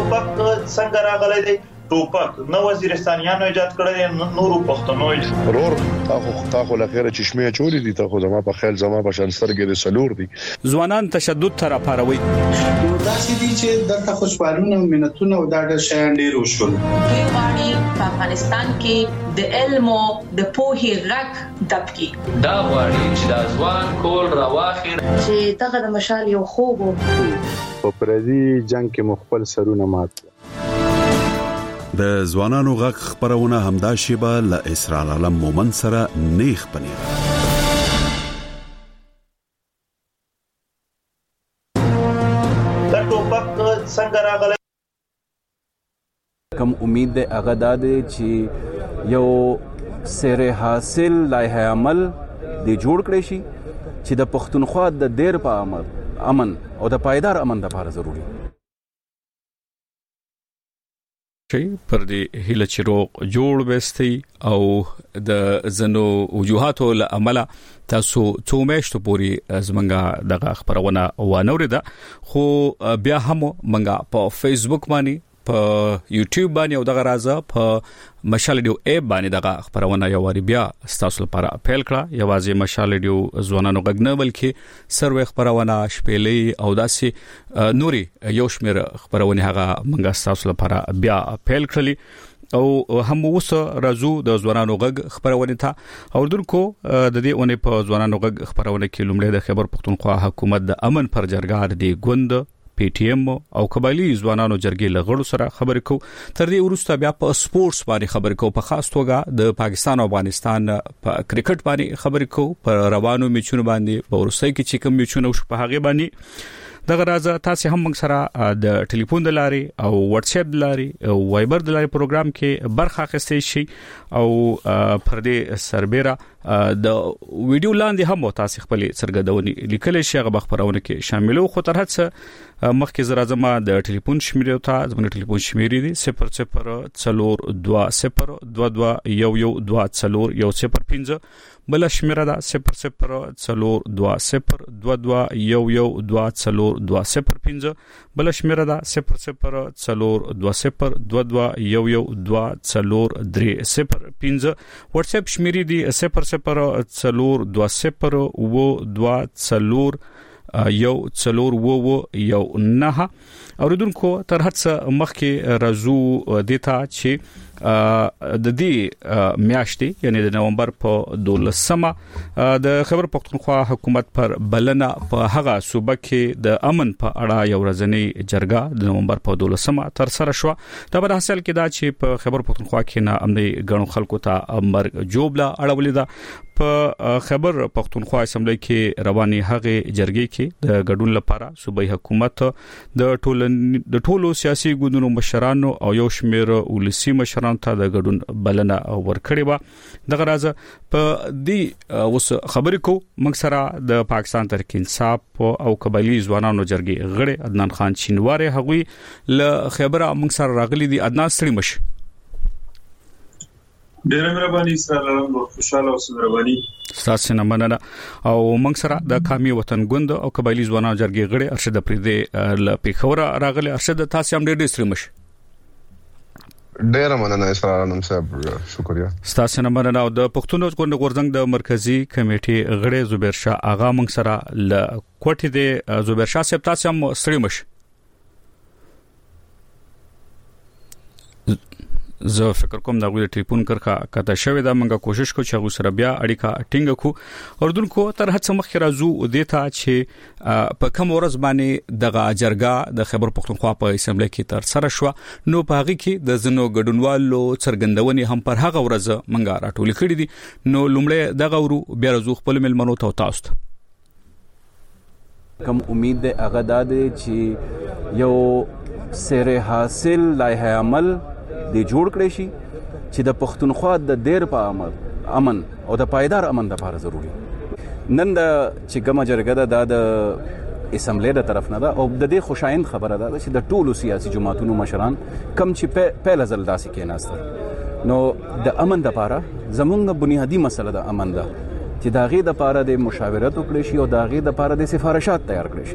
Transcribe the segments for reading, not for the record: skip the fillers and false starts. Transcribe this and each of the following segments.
ټوپک څنګه راغلی دی؟ ټوپک نو وزیرستانیانو ایجاد کړی، نورو پښتنو ضرور تاخو لخيره چشمه چولی دي، تاخو زما په خیال زما په شان سترګې د سلور دي. ځوانان تشدد تر پاروي داسې دي چې دلته خوشحالونه او منتونه او دا ډېر شیان ډېر وشول. غواړي په افغانستان کې د علم او د پوهې غږ دبکي، دا غواړي چې د ځوان کول راواخلي، چې دغه د مشال یو خوب په پردي جنگ کې مخبل سرونه مات. د ځوانانو غږ خبرونه همدا شیبه ل اسرار عالم مومن سره نیخ پنیر. دا ټوپک څنګه راغلی؟ کوم امید ده هغه ده چې یو سره حاصل لایحه عمل د جوړ کړی شي چې د پښتونخوا د ډیر په امن او د پایدار امن لپاره ضروری پر دې هله چې روغ جوړ وستي او د زنو وجوهاتو له عمله تاسو څو میاشتو پوري زمنګا دغه خبرونه وانوریده، خو بیا هم منګه په فیسبوک باندې، په یوټیوب باندې او دغه راځه په مشال ډیو اپ باندې دغه خبرونه یو واری بیا تاسو لپاره اپیل کړه. یوازې مشال ډیو ځوانانو غږ نه بلکې سروي خبرونه شپېلې او داسې نوري یو شمیر خبرونه هغه منګه تاسو لپاره بیا اپیل کړلی او هم وسه راځو د ځوانانو غږ خبرونه ته او دونکو د دې اونې په ځوانانو غږ خبرونه کې لومړی د خیبر پختونخوا حکومت د امن پر جرګه دی ګوند پی ټی ایم او قبایلی ځوانانو جرګې لغړو سره خبرې کو. تر دې وروسته بیا په سپورتس باندې خبرې کو، په خاص توګه د پاکستان او افغانستان په کرکټ باندې خبرې کو، په روانو میچونو باندې، په ورسۍ کې چې کوم میچونه وشو په هغه باندې دغه راځه تاسو هم موږ سره د ټلیفون د لارې او واتس اپ د لارې او وایبر د لارې پروګرام کې برخه اخیستئ شي او پر دې سربېره د ویډیو لاندې هم تاسو خپل سرګردونی لیکل شي هغه خبرونه کې شاملو. خو تر هڅه مخکې زرا زما د ټلیفون شمیرې ته زموږ ټلیفون شمیرې دي 0042221122 بل شمیره ده 0042221122 بل شمیره ده 0042221122 واتس اپ شمیرې دي 004222 یو څلور یو نه. اوریدونکو تر هڅه مخکې راځو دیتا چې د دې میاشتې یعنی د نومبر په 12مه د خیبر پختونخوا حکومت پر بلنه په هغه صوبه کې د امن په اړه یو ورځنی جرګه د نومبر په 12مه تر سره شو. دا به حاصل کې دا چې په خیبر پختونخوا کې نه امني غنو خلکو ته امر جوبلا اړولې ده. په خیبر پختونخوا اسمبلی کې رواني هغه جرګې کې د ګډون لپاره صوبایي حکومت د ټولو سیاسي ګوندونو مشرانو او یو شمېر ولسی مشرانو ته د ګډون بلنه ورکړې و. دغه راځه په دې اوس خبرې کو موږ سره د پاکستان تحریک انصاف او قبایلی ځوانانو جرګې غړي عدنان خان چینواره هغوی له خیبر موږ سره راغلي دي. عدنان ستړي مشه. ډېر مهرباني سره خوشاله او مهرباني تاسو نه مننه. او موږ سره د قومي وطن ګوند او قبایلی ځوانانو جرګې غړي ارشد پریدي ل پیښور راغلي. ارشد تاسو هم ډېر ستړي مشه. ډېر مننه اسرارانم صاحب، شکریہ. تاسو نه مننه. او د پښتون ګوند غورځنګ د مرکزی کمیټې غړي زبیر شاه اغا موږ سره ل کوټې د زبیر شاه صاحب تاسو هم ستړي مشه. زه فکر کوم دا غوډه ټلیفون کرخه کته شوې دا منګه کوشش کو چې غو سره بیا اړیکه ټینګ کو. اوردونکو تر هڅه مخکې راځو دیتا چې په کوم ورځ باندې دغه جرګه د خیبر پختونخوا په اسمبلی کې تر سره شو، نو په هغه کې د زنو ګډونوالو څرګندونې هم پر هغه ورځ منګه راټول کړي دي. نو لومړی دغه ورو بیا راځو خپل ملمنو ته تاسو کوم امید ده هغه ده چې یو سره حاصل لایحه عمل د جوړ کړی شي چې د پښتونخوا د ډیر په امن او د پایدار امن لپاره ضروری. نن د چې ګمه جرګه ده د اسمبلی د طرف نه ده او د دې خوشایند خبره ده چې د ټولو سیاسي جماعتونو مشران کم چې په لزل داسې کې ناستل. نو د امن لپاره زمونږ بنیادی مسله د امن ده چې داغه د لپاره د مشاورت وکړي شي او داغه د لپاره د سفارشات تیار کړي شي.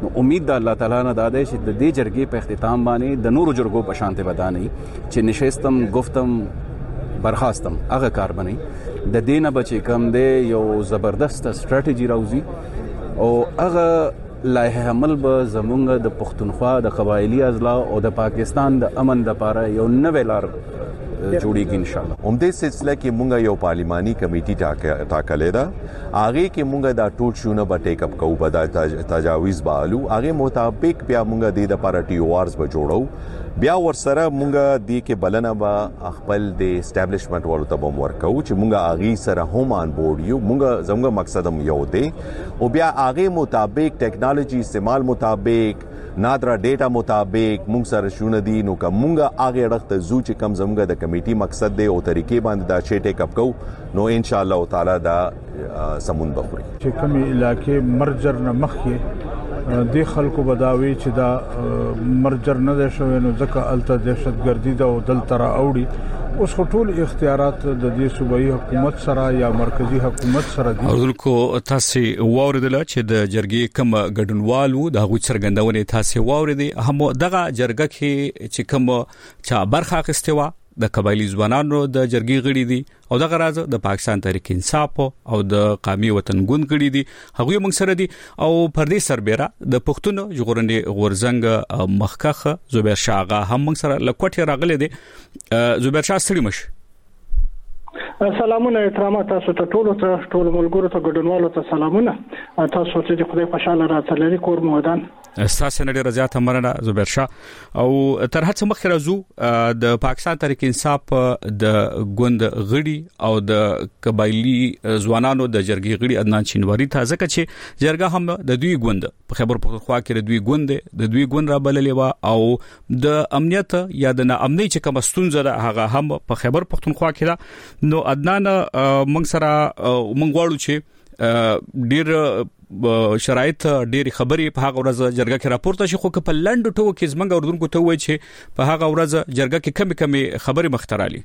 نو امید د الله تعالی نه داده چې د دې جرګې په اختتام باندې د نورو جرګو په شانته ودانې چې نشستم گفتم برخاستم هغه کار بنئ د دینه بچی کم دی یو زبردست استراتیجی راوزی او هغه لایحه عمل به زمونږ د پښتونخوا د قبایلی اضلاع او د پاکستان د امن لپاره یو نوې لار جوړیږي ان شاء الله. همدې سلسله کې مونږ یو پارلیماني کمیټي ټاکلې ده. هغه کې مونږ دا ټول شونه به ټیک اپ کوو، به تجاویز بالو هغه مطابق بیا مونږ د لپاره ټي او آرز به جوړو. بیا ورسره مونږ د کې بلنه به خپل د اسټابلیشمنت ورته به ورکو چې مونږ اغي سره هم ان بورډ یو. مونږ زموږ مقصد هم یو دی او بیا اغه مطابق ټیکنالوژي استعمال مطابق نادرا ډیټا مطابق مونږ سره شونه دي. نو که مونږ اغه اړخته زو چې کم زموږ د کمیټي مقصد دی او طریقې باندې دا شی ټیک اپ کو نو ان شاء الله تعالی دا سمون بخوري. چې کوم علاقې مرجر نه مخکې د خلکو بداوي چې دا مرجر نه ده شوی نو ځکه الته دهشتګردي دا او دل تر اوړي اوس ټول اختیارات د دې صوبایي حکومت سره یا مرکزی حکومت سره دي. اردوکو تاسو واوریدل چې د جرګې کوم ګډونوالو د غوښ څرګندونې تاسو واوریدي هم دغه جرګه کې چې کوم چا برخه اخیستوا د قبایلی ځوانانو د جرګې غړي دي او د غراز د پاکستان تحریک انصاف او د قومي وطن ګوند غړي دي هغه موږ سره دي او پردي سربېره د پښتون ژغورنې غورزنګ مخکخه زبیر شاغه هم موږ سره لکوټه راغلي دي. زبیر شاه ستړي مش سلامونه احترامات تاسو ته ټول ملګرو ته ګډونوالو ته سلامونه. تاسو ته د خدای خوشاله راځلري کور مودان اساس نه ډیر زیات مرنه زبیر شاه او تر هڅه مخ راځو د پاکستان تحریک انصاف د ګوند غړي او د قبایلی ځوانانو د جرګې غړي عدنان چینواری ته ځکه چې جرګه هم د دوی ګوند په خیبر پختونخوا کې د دوی ګوند را بللې و او د امنیت یا د امنیت چې کوم ستونزه ده هغه هم په خیبر پختونخوا کې ده. نو عدنان موږ سره موږ غواړو چې ډیر شرایط ډېری خبرې په هغه ورځ جرګه کې راپورته شي خو په لنډ ټوکو کې زمنګ اردوونکو ته وایي چې په هغه ورځ جرګه کې کمی خبرې مخترالي.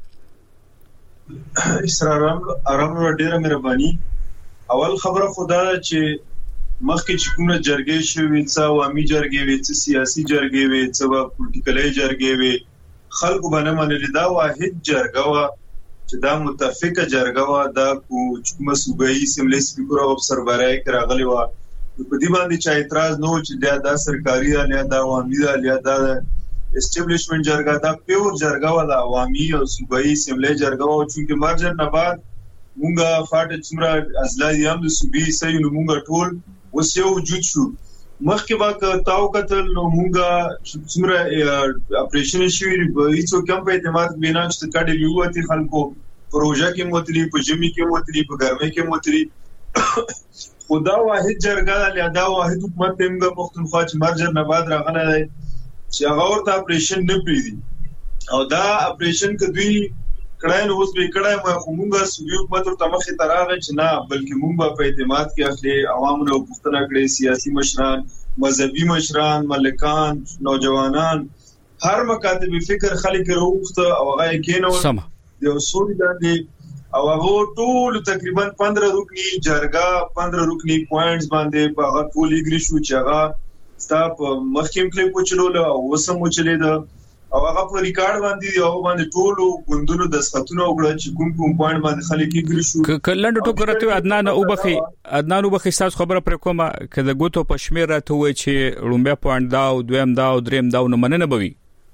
اسرارم ډېره مهرباني. اول خبره خدا چې مخکې چې کومه جرګې شوې څه عوامي جرګې وي څه سیاسي جرګې وي څه پولیټیکلي جرګې وي خلکو باندې منل دا واحد جرګه وا چې دا متفقه جرګه وا دا کومه صوبایي سیملې سپیکر او سربراهي راغلي وا په دې باندې چې اعتراض نه و چې دا سرکاري یا دا عوامي یا دا اسټابلیشمنت جرګه دا پیور جرګه وا دا عوامي او صوبایي سیملې جرګه وا چې مرجر نه بعد مونږه فاټ څومره ازلای هم د صوبایي سې نو مونږه ټول وسه وجود شو مخکې با تاو قتل نو مونږه څومره اپریشن شوی هیڅ کم په اعتماد بنا چې کډې یوتی خلکو پروژه کې موتلی په جمی کې موتلی په ګرمۍ کې موتلی خدا واحد جرګه له دا واحد حکومت موږ پښتونخوا چې مرجر نه بعد راغله چې هغه ورته اپریشن نه پریدي او دا اپریشن کدوی کړه نو اوس به کړه مونږه سوي حکومت ورته مخې تراغه چې نه بلکې مونږ په اعتماد کې اخلي عوامو پښتنه کړي سیاسي مشران مذهبي مشران ملکان نوجوانان هر مکاتب فکر خلک وروخته او هغه کېنو د اصول باندې او هغه ټول تقریبا 15 رکنی جرګه 15 رکنی پوینټس باندې په هغه ټول ایګری شو چې هغه ستاپ مخکیم کلی پوچلو او وسم چلید او هغه په ریکارډ باندې او باندې ټول غوندونو د سختونو وګړه چې کوم پوینټ باندې خلک ایګری شو کلند ټوکرته عدنان وبخي تاسو خبره پر کومه کله ګوتو پښمیر راته وای چې لومبه پوینټ دا او دویم دا او دریم دا نو مننه بوي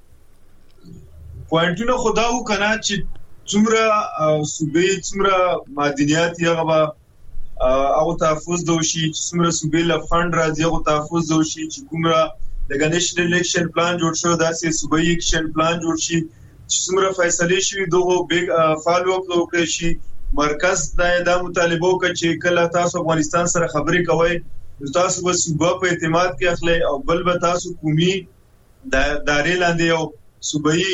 پوینټونو خداو کنه چې څومره صوبې څومره معدنیات یغه او تحفظ دوشي څومره صوبې لفند راځي او تحفظ دوشي چې کومه د نېشنل الیکشن پلان جوړ شو داسې صوبایي الیکشن پلان جوړ شي څومره فیصله شي دغه بیگ فالو اپ وکړي شي مرکز دا مطالبه وکړي چې کله تاسو افغانستان سره خبرې کوي تاسو به صوبه په اعتماد کې اخلي او بل به تاسو قومي داري لاندې او صوبایي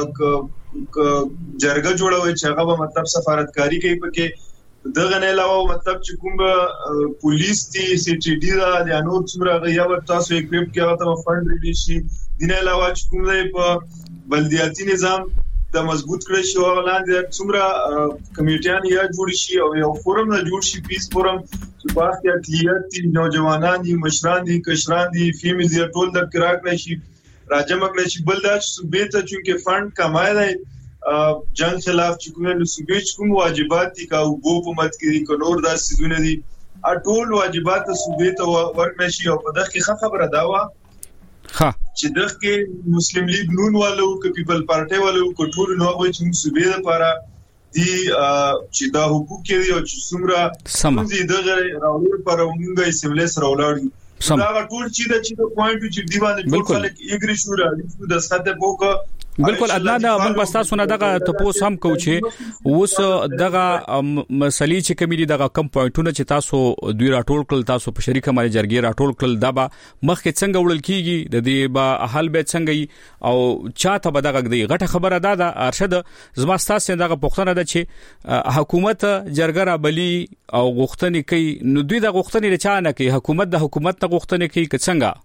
جرګه جوړوي چې هغه به مطلب سفارتکاری کوي پکې دغه نه علاوه مطلب چې کوم پولیس دي سی ټي ډي دا د انور څومره غیا تاسو اکويپ کې هغه ته فند ریډي شي دینه علاوه چې کوم دی په بلدیاتي نظام د مضبوط کړی شو لاندې څومره کمیټیان یا جوړ شي او یو فورم نه جوړ شي پیس فورم چې په اخر اقلیت دي، نوجوانان دي، مشران دي، کشران دي، فیمیل دي، ټول د کراک نشي راجم کړی شي. بل دا چې صوبې ته چې فند کمای دی جنگ خلاف چې کومه نو صوبې کوم واجبات دي کا وګو په مت کې کلور دا سيزونه دي ټول واجبات صوبې ته ورنشي. او په دغه کې خبره دا و چې دغه کې مسلم لیگ نون والو او پیپل پارټي والو ټول نو غوي چې صوبې لپاره دي چې دا حقوق کې او چې څومره دي دغه راوړل پر موږ اسمبلی سره ولاړ دا ټول چې د پوینټ چې دی باندې ټول خلک اګری شو را د ساته پوکا بالکل عدنان موږ بستاسو نه دغه تاسو هم کو چې اوس دغه مسلې چې کمی دي دغه کم پوینټونه چې تاسو دوی راټول کړل تاسو په شریکه مالي جرګې راټول کړل دا به مخکې څنګه وړل کیږي د دې به حل به څنګه او چاته به دغه دی غټه خبره ده د ارشد زما تاسو دغه پوښتنه ده چې حکومت جرګه را بلی او غوښتنې کوي نو دوی د غوښتنې رچانه کوي حکومت د حکومت ته غوښتنې کوي که څنګه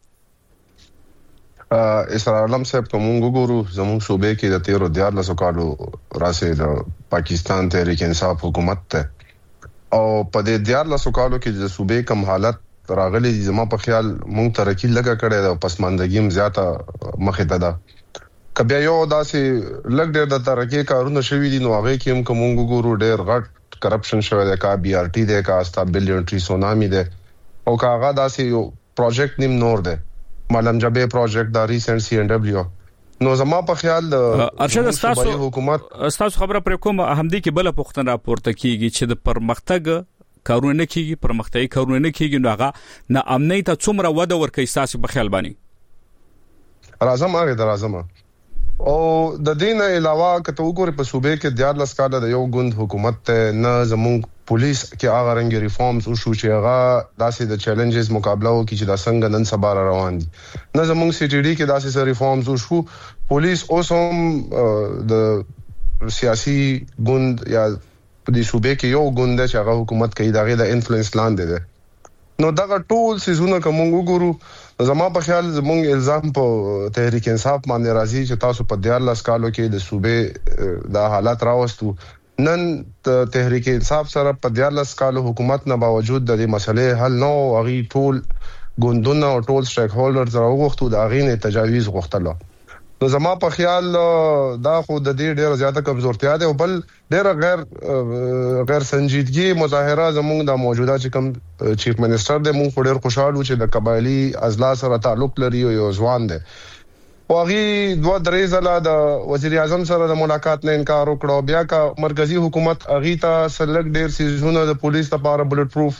اسرار علم صاحب کوم وګورو زموږ صوبې کې د 13 کالو راسه د پاکستان تحریک انصاف حکومت ته او په دې 13 کالو کې د صوبې کوم حالت راغلي زمو په خیال مونږ ترقی لګه کړې ده پسماندګیم زیاته مخه ته ده کبه یو داسې لګ ډېر د ترقی کارونه شوي دي نو هغه کې هم کوم وګورو ډېر غټ کرپشن شوی ده کا بي ار ټي ده کا استا بلین ټری سونامي ده او کاغه داسې یو پروجیکټ نیم نور ده مالم جبه پروجیکټ د ریسنت سی ان دبليو نو زما په خیال ارشد تاسو حکومت تاسو خبره پر کوم احمدي کې بل پختن راپورته کیږي چې د پرمختګ کارونه نه کیږي پرمختګي کارونه نه کیږي نو هغه نه امنیت څومره وده ورکوي تاسو په خیال باندې راځم هغه درازم او د دین علاوه کته وګورئ په صوبې کې 14 کال د یو ګوند حکومت ته نه زموږ پولیس کې هغه رنګ ریفارمز او شو چې هغه داسې د چیلنجز مقابله وکړي چې د څنګه نن سبا روان دي نه زموږ سی ټي ډي کې داسې ریفارمز او شو پولیس اوسم د سیاسي ګوند یا په دې صوبې کې یو ګوند چې هغه حکومت کوي دغه د انفلوئنس لاندې ده نو دغه ټول سيزونه کوم وګورو زما په خیال زموږ الزام په تحریک انصاف باندې راځي چې تاسو په 14 کالو کې د صوبې د حالات راوستو نن تحریک انصاف سره په 14 کالو حکومت نه باوجود د دې مسلې حل نو اغي ټول ګوندونه او ټول سټیک هولډرز راوغختو د اغینه تجاویز غوښتله نو زما په خیال دا خو د دې ډېر زیاته کمزورتیا ده او بل ډېر غیر سنجیدګي مظاهره زموږ د موجوده چې کوم چیف منسٹر د مونږ ډېر خوشاله چې د قبایلی اضلاع سره تعلق لري او ځوان ده او هغه 2-3 ځله د وزیر اعظم سره د ملاقات نه انکار وکړو بیا کا مرکزی حکومت اغه ته سلګ ډېر سيزونه د پولیس لپاره بلټ پروف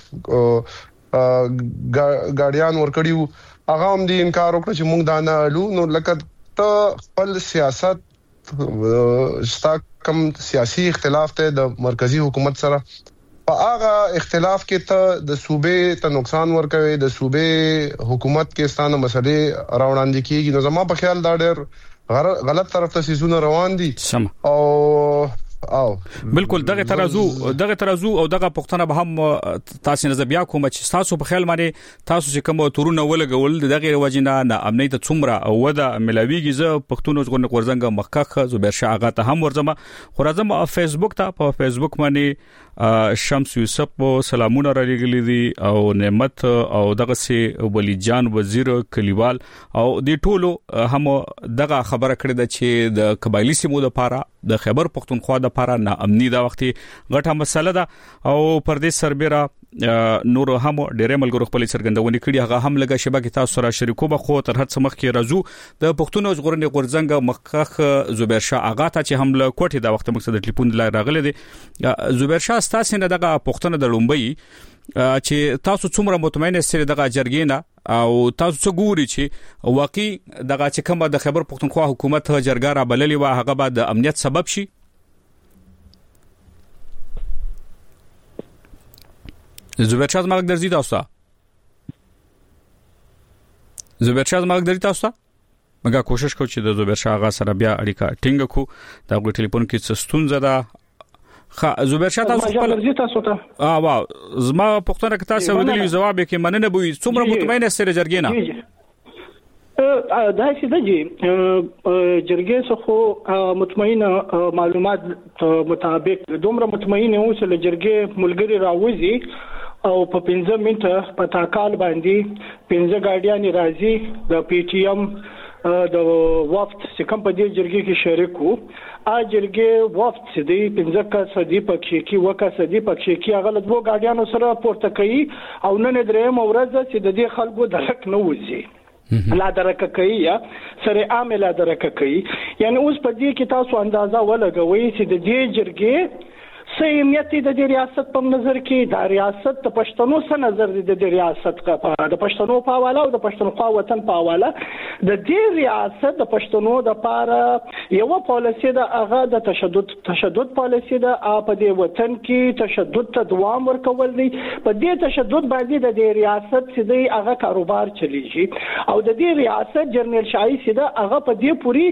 ګاډیان ورکړیو هغه هم دي انکار وکړ چې موږ دا نه الو نو لکه ته خپل سیاست ستا کوم سیاسي اختلاف ته د مرکزی حکومت سره په هغه اختلاف کې ته د صوبې ته نقصان ورکوي د صوبې حکومت کې ستانه مسلې راوړاندې کیږي نو زما په خیال دا ډېر غلط طرف ته سيزونه روان دي او بالکل دغه ترازو او دغه پښتنه به هم تاسو نه بیا کوم چې تاسو په خیال باندې تاسو چې کوم تورونه ولګول دغه وجنه نه امنیت څومره او ودا ملاویږي ز پښتون ژغورنه ورزنګ مخکخ زبیر شاه اغا ته هم ورزمه خو راځم فیسبوک ته په فیسبوک باندې شمس یوسف سلامونه را لګلې دي او نعمت او دغه سي ولی جان وزیر کلیوال او د ټولو هم دغه خبره کړې ده چې د قبایلی سیمو لپاره د خیبر پختونخوا د لپاره نه امني دا وختي غټه مسله ده او پردیس سربېره نور هم ډېر ملګرو خپل څرګندونې کړي هغه هم لګه شبکې تاسو سره شریکو بخو تر هڅه مخ کې راځو د پښتون ژغورنې غورځنګ مخکخ زبیر شاه اغا ته چې هم له کوټې دا وخت مقصد ټلیفون لای راغله دي زبیر شاه تاسو نه دغه پښتون د لومبي چې تاسو څومره مطمئن استری دغه جرګینا او تاسو څه ګوري چې واقعي دغه چې کومه د خیبر پښتونخوا حکومت جرګه را بللې و هغه به د امنیت سبب شي زبیر شاه مارک درځي تاسو زبیر شاه مارک درځي تاسو مګه کوشش کوم چې د زبیر شاه غا سره بیا اړیکه ټینګ کو دا غو ټلیفون کې څه ستونزه ده زبیر شاه تاسو خپل درځي تاسو ته واو زما پښتنه کې تاسو ودلی جواب کې مننه بوي څومره مطمئن سره جرګینا دا چې دجی جرګې څخه مطمئنه معلومات مطابق دومره مطمئنه اوسه له جرګې ملګری راوځي او په 15 منټه په تاکال باندې 15 ګاډیان راځي د پی ټی ایم د وفد چې کوم په دې جرګې کې شریک وو ا جرګې وفد چې دی 15 کسدي پکې کې وکسدي پکې کې هغه د دوه ګاډیانو سره پورته کوي او نن درې مورز چې د دې خلکو درک نه وځي لا درک کوي سره عامل لا درک کوي یعنی اوس په دې کې تاسو اندازا ولګوي چې د دې جرګې سیمیت د دې ریاست په نظر کې د ریاست د پښتنو څخه نظر د ریاست د پښتنو په حواله او د پښتونخوا وطن په حواله د دې ریاست د پښتنو د پاره یو پالیسي د هغه د تشدد پالیسي د په دې وطن کې تشدد ته دوام ورکول دي په دې تشدد باندې د دې ریاست چې دی هغه کاروبار چلیږي او د دې ریاست جنرال شاهي چې دا هغه په دې پوری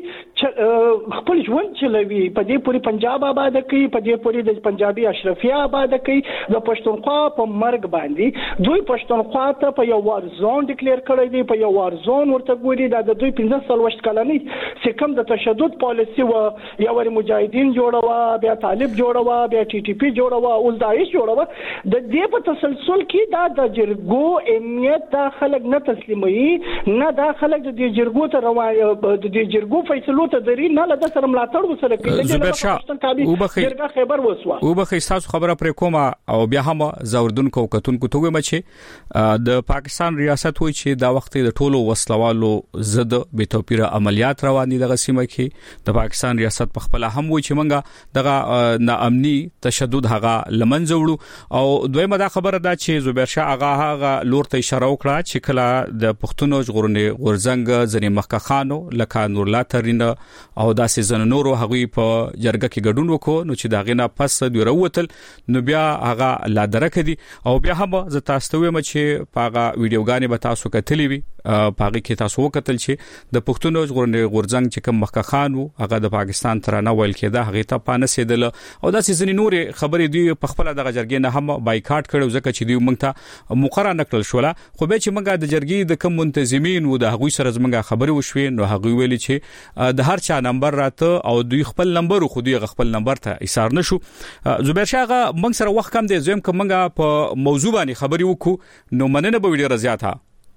خپل ژوند چلوي په دې پوری پنجاب آباد کوي په دې پوری د پنجابي اشرفیه آباد کوي د پښتونخوا په مرګ باندې دوی پښتونخوا ته په یو وار زون ډیکلیئر کړی دی په یو وار زون ورته ګوري د دوی 15 کلنی چې کوم د تشدد پالیسي و یو ور مجاهدین جوړوا بیا طالب جوړوا بیا ټي ټي پی جوړوا او داعش جوړوا د دې په تسلسل کې دا د جرګو اهمیت د خلک نه تسلیمي نه د خلک د جرګو ته د جرګو فیصلو ته دري نه له سره ملاتړ وسره کوي زبیر شاه او بخیر خبر وسوه او به تاسو خبره پر کومه او بیا هم زوردونکو کتونکو ته وایم چې د پاکستان ریاست وایي چې دا وخت د ټولو وسلوالو ضد بے توپیره عملیات روان دي د سیمه کې د پاکستان ریاست په خپل هم وایي چې منګه دغه ناامني تشدد هغه لمنځه وړو او دویمه دا خبره ده چې زبیر شاه هغه لور ته اشاره وکړه چې کله د پښتونو ژغورنې غورځنګ ځنې مخکې خانو لکه نور الله ترینه او داسې زننورو هغوی په جرګه کې ګډون وکړو نو چې دا غینه پس دوی راوتل نو بیا هغه لا درک دي او بیا هم ز تاسو ته وایم چې پاغه ویډیوګانې به تاسو کتلې وي پاغه کې تاسو وکتل چې د پښتونو ژغورنې غورځنګ چې کوم مخکې خانو هغه د پاکستان ترانه ویل کېده هغه ته پانه سیدل او داسې ځنې نورې خبرې دی په خپل دغه جرګې نه هم بایکاټ کړو ځکه چې دوی موږ ته مقرره نکړل شوله خو به چې موږ د جرګې د کوم منتظمین و د هغوی سره زموږ خبرې وشوي نو هغوی ویلي چې د هر چا نمبر راته او دوی خپل نمبر خو دوی خپل نمبر ته ایثار نشو زبیر شاه موږ سره وخت کم دی زم کومه په موضوع باندې خبرې وکړو نو مننه به ډیره زیاته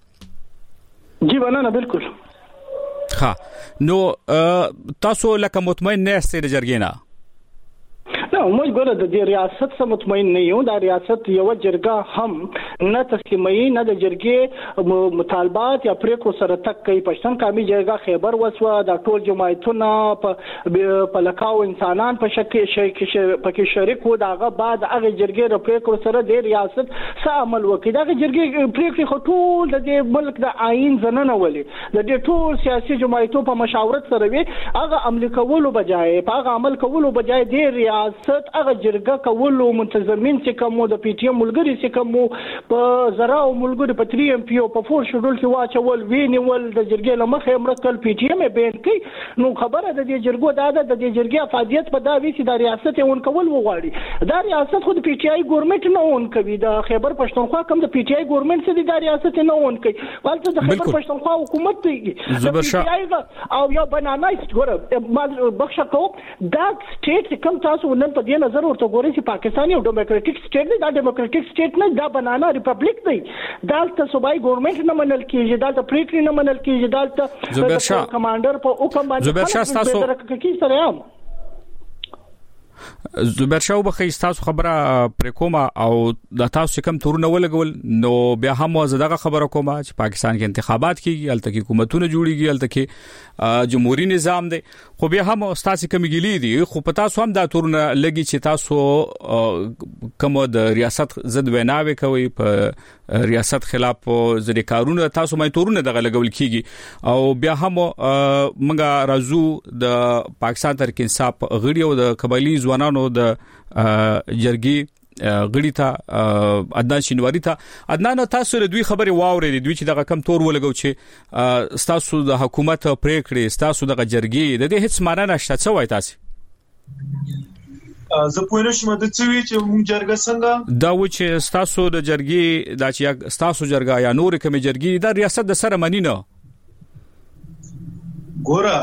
جی مننه بالکل ها نو تاسو لکه مطمئن نه استئ د جرګې نه نو موږ ګوره د دې ریاست سره مطمئن نه یو دا ریاست یو جرګه هم نه تسلیمي نه د جرګې مطالبات یا پریکړو سره تک کوي پښتون قومي جرګه خیبر وسوه د ټول جماعتونو په لکاو انسانان په شکل پکې شریک وو داغه بعد هغه جرګې د پریکړو سره د ریاست سره عمل وکړي دغه جرګې پریکړې خو ټول د ملک د آئین زننه ولې د دې ټول سیاسي جماعتونو په مشاورت سره وي هغه عمل کولو بجای هغه عمل کولو بجای د ریاست هغه جرګه کولو منتظمین چې کوم د پی ټی ایم ملګری چې کوم په زرا او ملګری په 3 ام پی او په 4 شډول کې واچول وینول د جرګې لمخې امرکل پی ټی ایم بین کوي نو خبره د دې جرګو د جرګې افادیت په دا وی چې د ریاست اون کول وغواړي دا ریاست خود پی ټی آی ګورنمنت نه اون کوي د خیبر پښتونخوا کوم د پی ټی آی ګورنمنت څخه د ریاست نه اون کوي ولته د خیبر پښتونخوا حکومت دی او یو بنانای ګوره بخښه کو دا سټیټ کوم تاسو نن په دې نظر ورته ګورئ چې پاکستان یو ډیموکراټیک سټیټ دی دا ډیموکراټیک سټیټ نه دا بنانا ریپبلیک دی دالته صوبایي ګورنمنت نه منل کیږي دالته پریکړې نه منل کیږي دالته کمانډر په حکم باندې زبیر شاه تاسو زبیر شاه به تاسو خبره پر کومه او د تاسو کوم تورونه ولګول نو بیا هم زداغه خبره کومه چې پاکستان کې انتخابات کیږي الته کې حکومتونه جوړیږي الته کې جمهوریت نظام دی خو بیا هم تاسو کوم ګیلې دي خو په تاسو هم دا تورونه لګي چې تاسو کوم د ریاست ضد ویناوي کوي په ریاست خلاف ځدې کارونه تاسو مې تورونه دغه لګول کیږي او بیا هم موږ راځو د پاکستان تحریک انصاف غړي او د قبایلی ځوانانو د جرګي غړي ته عدنان شینواری ته عدنان تاسو له دوی خبره واورې دوی چې دغه کم تور ولګو چې تاسو د حکومت پریکړې تاسو دغه جرګي د دې هیڅ معنی نشته څه وای تاسو زه پوه نشم د څه چې موږ جرګه څنګه دا و چې تاسو د جرګي د چې تاسو جرګه یا نور کوم جرګي د ریاست د سره منی نه ګوره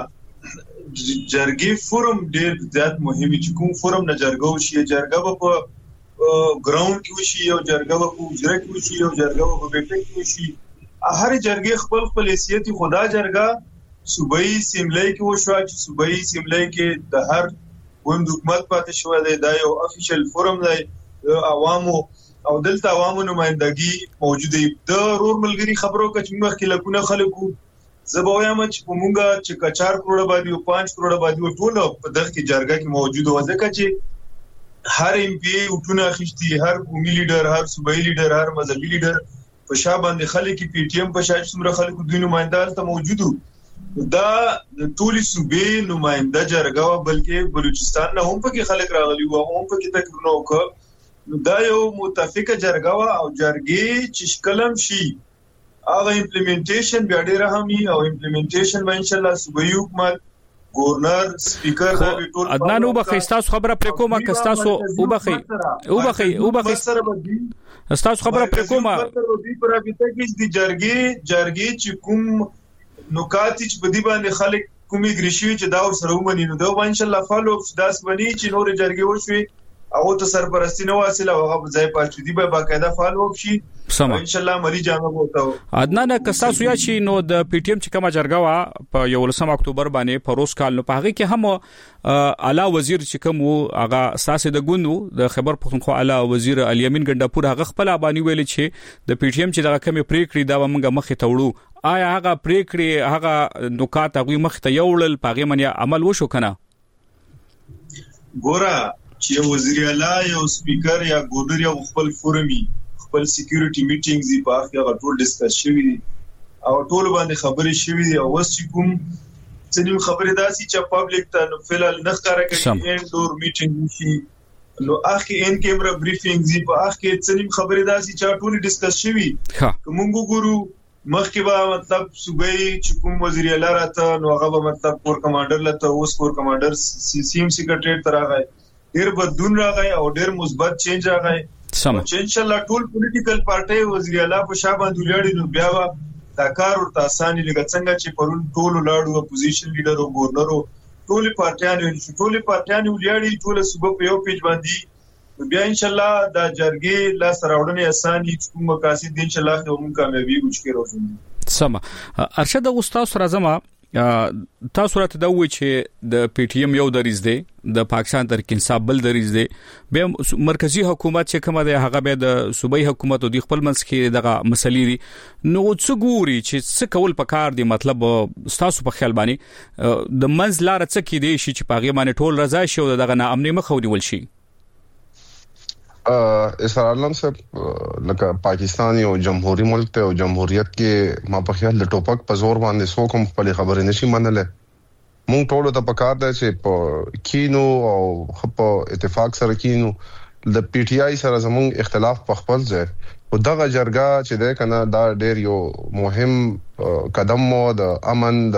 جرګي فورم ډېر زیات مهمه چې کوم فورم نه جرګو شي جرګه په ګراوند کې وشي او جرګه په اجرا کې وشي او جرګه په بیٹه کې وشي هر جرګه خپل حیثیت خدا جرګه صوبایي سیملای کې وشو چې صوبایي سیملای کې د هر ګوند حکومت پاتې شو دی یو افیشل فورم دی عوامو او دلته عوامو نمائندګي موجوده د رور ملګری خبرو کې مخکې لکونه خلکو زبویم چې موږ چې 4 کروڑ باندې او 5 کروڑ باندې ټول په دغه کې جرګه کې موجود و ځکه چې هر ایم پی وټونه خشتي هر قومي لیډر هر صوبایي لیډر هر مذهبي لیډر په شا باندې خلک پی ټی ایم په شا څومره خلکو دوی نمائندان ته موجودو دا ټولي صوبې نمائنده جرګه بلکې بلوچستان نه هم پکې خلک راغلي وو هم پکې تقریرونه وکړ دا یو متفقه جرګه او جرګې چې شکلم شي هغه امپلیمنټیشن بیا ډېر اهمي او امپلیمنټیشن به ان شاء الله صوبایي حکومت گورنر سپیکر دا ټول عدنان وبخښتاسو خبره پر کومه کستاسو وبخې استاسو خبره پر کومه پر ابته کې د جرګې چې کوم نکات چې په دې باندې خلک کومي ګریشي چې دا سره ومني نو دا ان شاء الله فالو اپ داس بني چې نور جرګې وشوي او ته سرپرستی نه واصله هغه ځای پاتې دی به باقاعده فالو اپ شي ان شاء الله مری جامه وته عدنان کستاسو یا چې نو د پی ټی ایم چې کومه جرګه وا په 11 اکتوبر باندې پروس کال نو په هغه کې هم اعلی وزیر چې کوم هغه اساس د ګوندو د خبر پښتونخوا اعلی وزیر الیمین ګندپور هغه خپل باندې ویل چې د پی ټی ایم چې دغه کمی پریکړې دا موږ مخې ته وړو آیا هغه پریکړې هغه نکات هغه مخې ته یوړل پاغه منیا عمل وشو کنه ګورا چې وزیر اعلی یو سپیکر یا ګورنر یا خپل فورمي خپل سکیورټي میټینګز په هغه ټول ډیسکس شوی او ټول باندې خبرې شوی او اوس چې کوم څنګه خبرې داسي چې پبلک ته فلال نه ښکارا کوي انډور میټینګ شي نو اخی ان کیمرا بریفینګز په اخی څنګه خبرې داسي چې ټول ډیسکس شوی کوم ګورو مخکې به مطلب صوبایي چې کوم وزیر اعلی راته نو هغه مطلب کور کمانډر لته اوس کور کمانډر سی ایم سیکریټریټ تر هغه ډیر بدون راغی او ډیر مثبت چینج راغی چې ان شاء الله ټول پولیټیکل پارټي وزیر اعلی په شابه دولړي نو بیا دا کار ورته اسانه لګ څنګه چې پرون ټول لاړو اپوزیشن لیډر او ګورنر ټول پارټیانو ولړي ټول صوبه په یو پیج باندې بیا ان شاء الله دا جرګې لا سراوړنې اسانه کوم مقاصد ان شاء الله کوم کامیابی وچکه راځي سم ارشد استاد سرازما تاسو راته دا وایي چې د پی ټی ایم یو دریز دی د پاکستان تحریک انصاف بل دریز دی به مرکزی حکومت چې کومه ده هغه به د صوبایي حکومت او د خپل منځ کې دغه مسلې دي نو څه ګوري چې څه کول پکار دي مطلب تاسو په خیال باندې د منځ لار څه کې دی چې پاغه باندې ټول رضا شي او دغه ناامنۍ مخ ونیول شي اسرار علم صاحب لکه پاکستان یو جمهوریت ملک ته او جمهوریت کې ما په خیال د ټوپک په زور باندې څوک هم خپل خبرې نشي منله مونږ ټول ته پکار دی چې په کینو او په اتفاق سره کینو د پی ټی آی سره زموږ اختلاف په خپل ځای او دغه جرګه چې ده کنه دا ډېر یو مهم قدم مو د امن د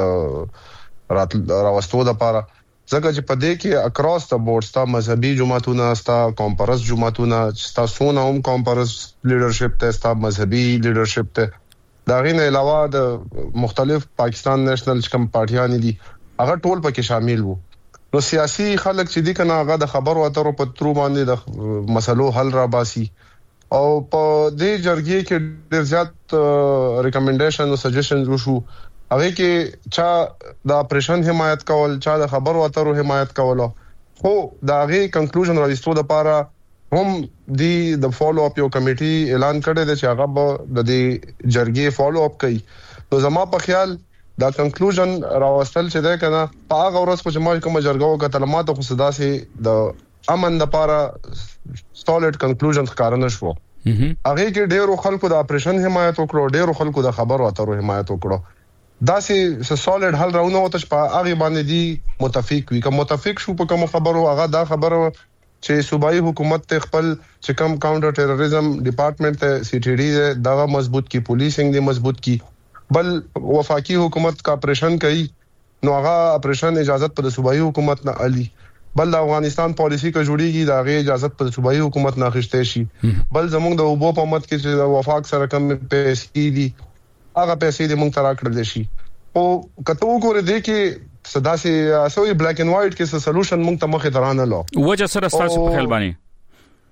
راوستو لپاره ځکه چې په دې کې اکراس د بورډ ستا مذهبي جماعتونه ستا کانفرنس جماعتونه ستا سونه هم کانفرنس لیډرشپ ته ستا مذهبي لیډرشپ ته دا غینه علاوه د مختلف پاکستان نېشنل کم پارټیان دي هغه ټول پکې شامل وو نو سیاسي خلک چې دي کنه هغه د خبرو اترو په ترو باندې د مسلو حل را باسي او په دې جرګې کې ډېر زیات ریکمنډیشن او سجیشنز وشو هغه کې چا د اپریشن حمایت کول چا د خبرو اترو حمایت کول خو دا غي کنکلوژن راځو د لپاره هم د فالو اپ یو کمیټي اعلان کړی دی چې هغه د دې جرګې فالو اپ کوي نو زما په خیال دا کنکلوژن راوستل چې ده کنه په هغه ورځ په جماعت کوم جرګو کتلمات خو صدا سي د امن لپاره سټالډ کنکلوژن ښکارنه شو هغه کې ډېرو خلکو د اپریشن حمایت وکړو ډېرو خلکو د خبرو اترو حمایت وکړو دا سي سټالډ حل راونه وته چې په هغه باندې دي متفق وي کوم متفق شو په کوم خبرو هغه دا خبرو چې صوبایي حکومت ته خپل چې کوم کاونټر ټیرریزم ډپارټمنټ ته سی ټی ډي دا مضبوط کی پولیسینګ دي مضبوط کی بل وفاقي حکومت کا اپریشن کوي نو هغه اپریشن اجازه په صوبایي حکومت نه علي بل د افغانستان پالیسی کا جوړیږي دا غي اجازه په صوبایي حکومت نه اخیسته شي بل زموږ د وبو په مت کې چې وفاق سره کم پیسې دي هغه پیسې دې موږ ترا کړل شي او کته وګوره دې کې صدا سي اسوي بلیک اینڈ وایټ کې څه سولوشن موږ ته مخه درانه لو وجه سره تاسو په خیال باندې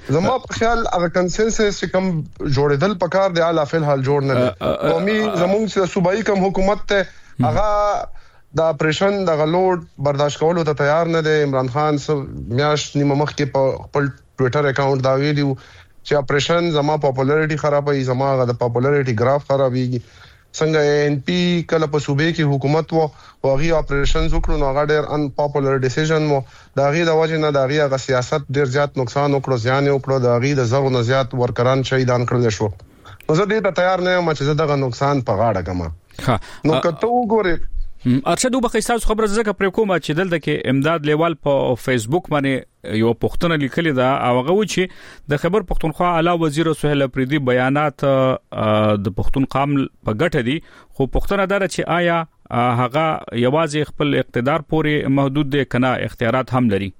زما په خیال هغه کنسنسس چې کوم جوړېدل پکار دی اعلی فلحال جوړ نه دي قومي زموږ صوبایي کوم حکومت ته هغه د اپریشن د غلوډ برداشت کولو ته تیار نه دی. عمران خان میاش نیمه مخ کې په خپل ټوئیټر اکاونټ دا ویډیو چې اپریشن زما پاپولریټي خرابوي، زما د پاپولریټي گراف خرابېږي. څنګه ان پی کله په صوبې کې حکومت وو او هغه اپریشنز وکړو نو هغه ډېر ان پاپولر ډیسیژن وو، دا غي د وجه نه دا غي هغه سیاست ډېر زیات نقصان وکړو، زیان وکړو، دا غي د زغ نه زیات ورکران شهیدان کړل شو. نو زه دې ته تیار نه یم چې زه دغه نقصان په غاړه کما. نو کته وګورئ ارشد وبخښتاسو خبره زکه پر کومه چې دلته کې امداد لیوال په فیسبوک باندې یو پښتنه لیکلي دا او هغه و چې د خبر پښتونخوا اعلی وزیر سهیل اپریدي بیانات د پښتون قام په ګټه دي، خو پښتنه دا چې آیا هغه یوازې خپل اقتدار پورې محدود دي کنه اختیارات هم لري؟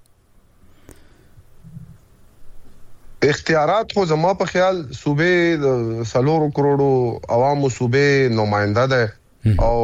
اختیارات خو زما په خیال صوبې د 3 کروڑو عوامو صوبې نمائنده ده او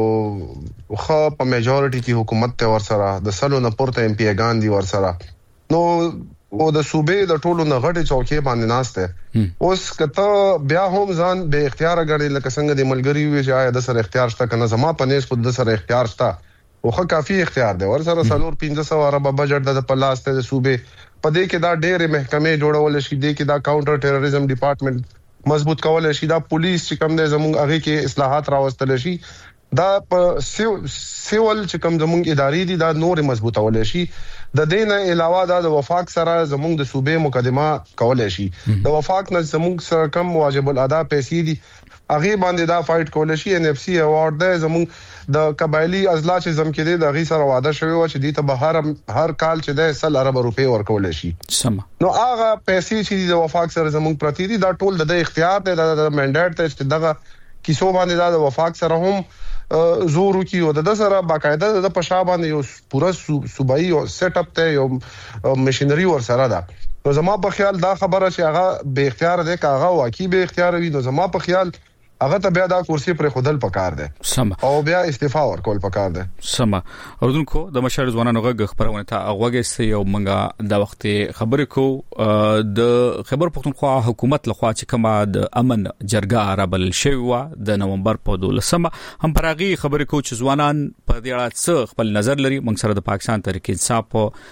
خو په میجورټي کې حکومت ته ورسره د سلو نه پورته ایم پی ګان دي ورسره، نو او د صوبې د ټولو نه غټي چوکۍ باندې ناشته. اوس کته بیا هم ځان به اختیار غړي لکه څنګه د ملګری وي چې آیا د سره اختیار شته کنه، زما په نس خود د سره اختیار شته او خو کافي اختیار دی ورسره 300 ارب بجټ د پلاسته د صوبې په دې کې دا ډېر محکمې جوړول شي، دې کې دا کاونټر ټیرریزم ډپارټمنټ مضبوط کول شي، دا پولیس چې کوم د زموږ هغه کې اصلاحات راوستل شي، دا په سیول چې کوم زموږ ادارې دي دا نور مضبوطول شي. د دین علاوه د وفاق سره زموږ د صوبې مقدمه کول شي، د وفاق نه زموږ سره کم واجب الادا پیسې دي هغه باندې دا فایټ کول شي. ان اف سی اوارډ ده زموږ د قبایلی اضلاع چې زم کې دي د غي سره وعده شوی و چې دې ته به هر کال چې د 100 ارب روپے ورکول شي. سم نو هغه پیسې چې د وفاق سره زموږ پرتی دي دا ټول د اختیار دی، د منډیټ ته چې دغه کیسو باندې د وفاق سره هم زور کی او د سره باقاعده د پښا باندې یو پورا صوبایي او سیټ اپ ته یو ماشينري ور سره ده. نو زما په خیال دا خبره چې هغه به اختیار ده کاغه واقعي به اختیار وي، نو زما په خیال هغه ته بیا دا کرسي پر خودل پکار ده سم او بیا استعفا ورکول پکار ده. سم اردوونکو د مشر ځوانانو غږ خبرونه ته اغوګه یو منګه د وخت خبرې کو د خبر پښتونخوا حکومت لخوا چې کما د امن جرګه رابل شوی د نومبر په 12 هم پراغي خبرې کو چې ځوانان په دې اړه څه خپل نظر لري. موږ سره د پاکستان تحریک انصاف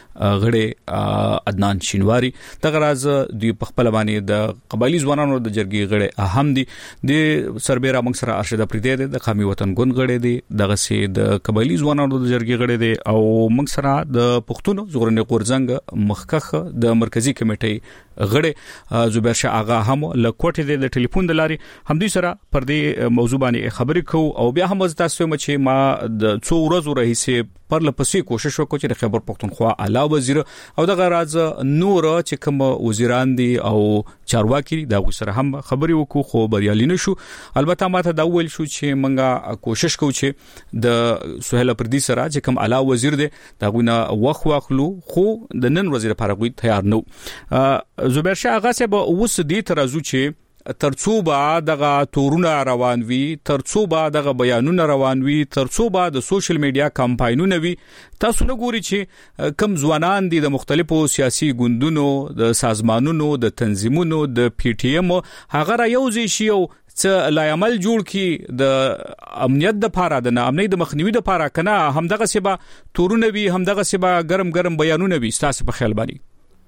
غړي عدنان شینواری دغه راز د خپل باندې د قبایلی ځوانانو د جرګې غړي اهم دي. د سربېره موږ سره ارشد اپریدي د قومي وطن ګوند غړي دي، دغه سي د قبایلی ځوانانو د جرګې غړي دي او موږ سره د پښتون زغرنې قورزنګ مخکخ د مرکزی کمیټې غړي زبیر شاه اغا هم له کوټې د ټلیفون د لاري هم دوی سره پر دې موضوع باندې خبرې کو او بیا هم تاسو چې ما د څو ورځې راهیسه پر لپسې کوشش وکړ چې د خبر پښتونخوا اعلی وزیر او دغه راز نور چې کوم وزیران دي او چارواکي دا سره هم خبرې وکړو خو بریالي نشو. البته ماته دا ویل شو چې منګه کوشش کوو چې د سهیل اپریدي سره چې کوم اعلی وزیر دی دا غوونه واخلو خو د نن ورځې لپاره غوي تیار نو. زبیر شاه اغا صاحب اوس دې ترازو چې ترڅوبه دغه تورونه روان وي، ترڅوبه دغه بیانونه روان وي، ترڅوبه د سوشل میډیا کمپاینونه وي، تاسو نه ګوري چې کم ځوانان دي د مختلفو سیاسي ګوندونو د سازمانونو د تنظیمونو د پی ټی ایم هغه را یوځي شي او څه لا عمل جوړ کی د امنیت د لپاره د امنیت د مخنیوي د لپاره کنه همدغه سبا تورونه وي، همدغه سبا ګرم بیانونه وي. تاسو په خیال باندې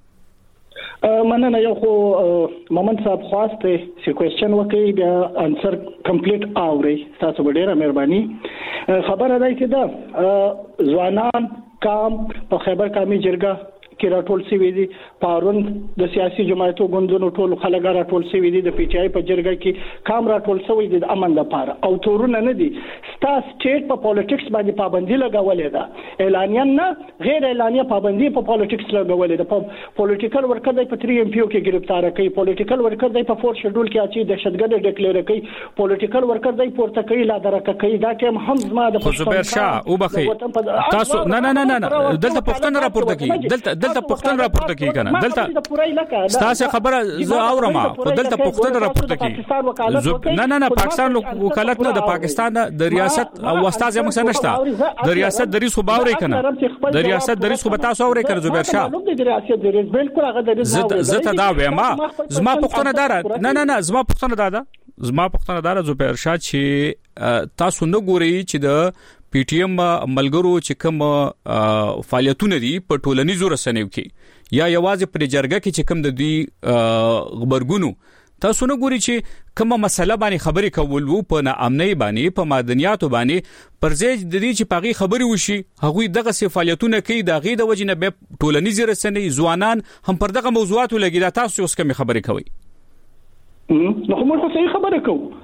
مننه. یو خو محمد صاحب خواسته سی کوېسچن وکي بیا انسر کمپلیټ اوري، تاسو ډیره مهرباني. خبره ده چې دا ځوانان کام په خیبر کامي جرګه کې راټول شوی دي، پارون د سیاسي جماعتو ګوندونو ټول خلک راټول شوی دي، د پی ټی آی په جرګه کې کام راټول شوی دي د امن لپاره او تورونه نه دي. ستا سټیټ په پالیټکس باندې پابندي لګولې ده، اعلانیا نه غیر اعلانیا پابندي په پالیټکس لګولې ده. په پولیټیکل ورکر دی په 3 ایم پی او کې گرفتار کوي، پولیټیکل ورکر دی په 4 شډول کې اچي دهشتګرد ډیکلیئر کوي، پولیټیکل ورکر دی پورته کوي لا درکه کوي. دا ټیم هم زما د زبیر شاه او بخي تاسو نه دلته پښتنه راپورته کوي، دلته پښتون راپورته کی کنه دلته ستاسو خبره زه اورم خو دلته پښتون راپورته کی نه پاکستان وکالت نه د پاکستان د ریاست او استاد موږ سره نشته د ریاست د ریس خو باوري کنه د ریاست د ریس خو به تاسو اوري کړ زبیر شاه د ریاست د ریس بالکل هغه د ریس زه ته دا وایم زما پښتون دار نه زما پښتون دار زبیر شاه چې تاسو نه ګوري چې د پی ټی ایم ملګرو چې کوم فعالیتونه دي په ټولنیزو رسنیو کې یا یوازې پر جرګه کې چې کوم د دې خبرګونو تاسو نه ګوري چې کومه مسله باندې خبرې کول وو په ناامنۍ باندې په مدنیاتو باندې پرځای د دې چې پاغي خبرې وشي هغه دغه فعالیتونه کوي د غي د وجنه به ټولنیزو رسنۍ ځوانان هم پر دغه موضوعاتو لګیدا تاسو اوس کوم خبرې کوي نو موږ څه خبرې کوو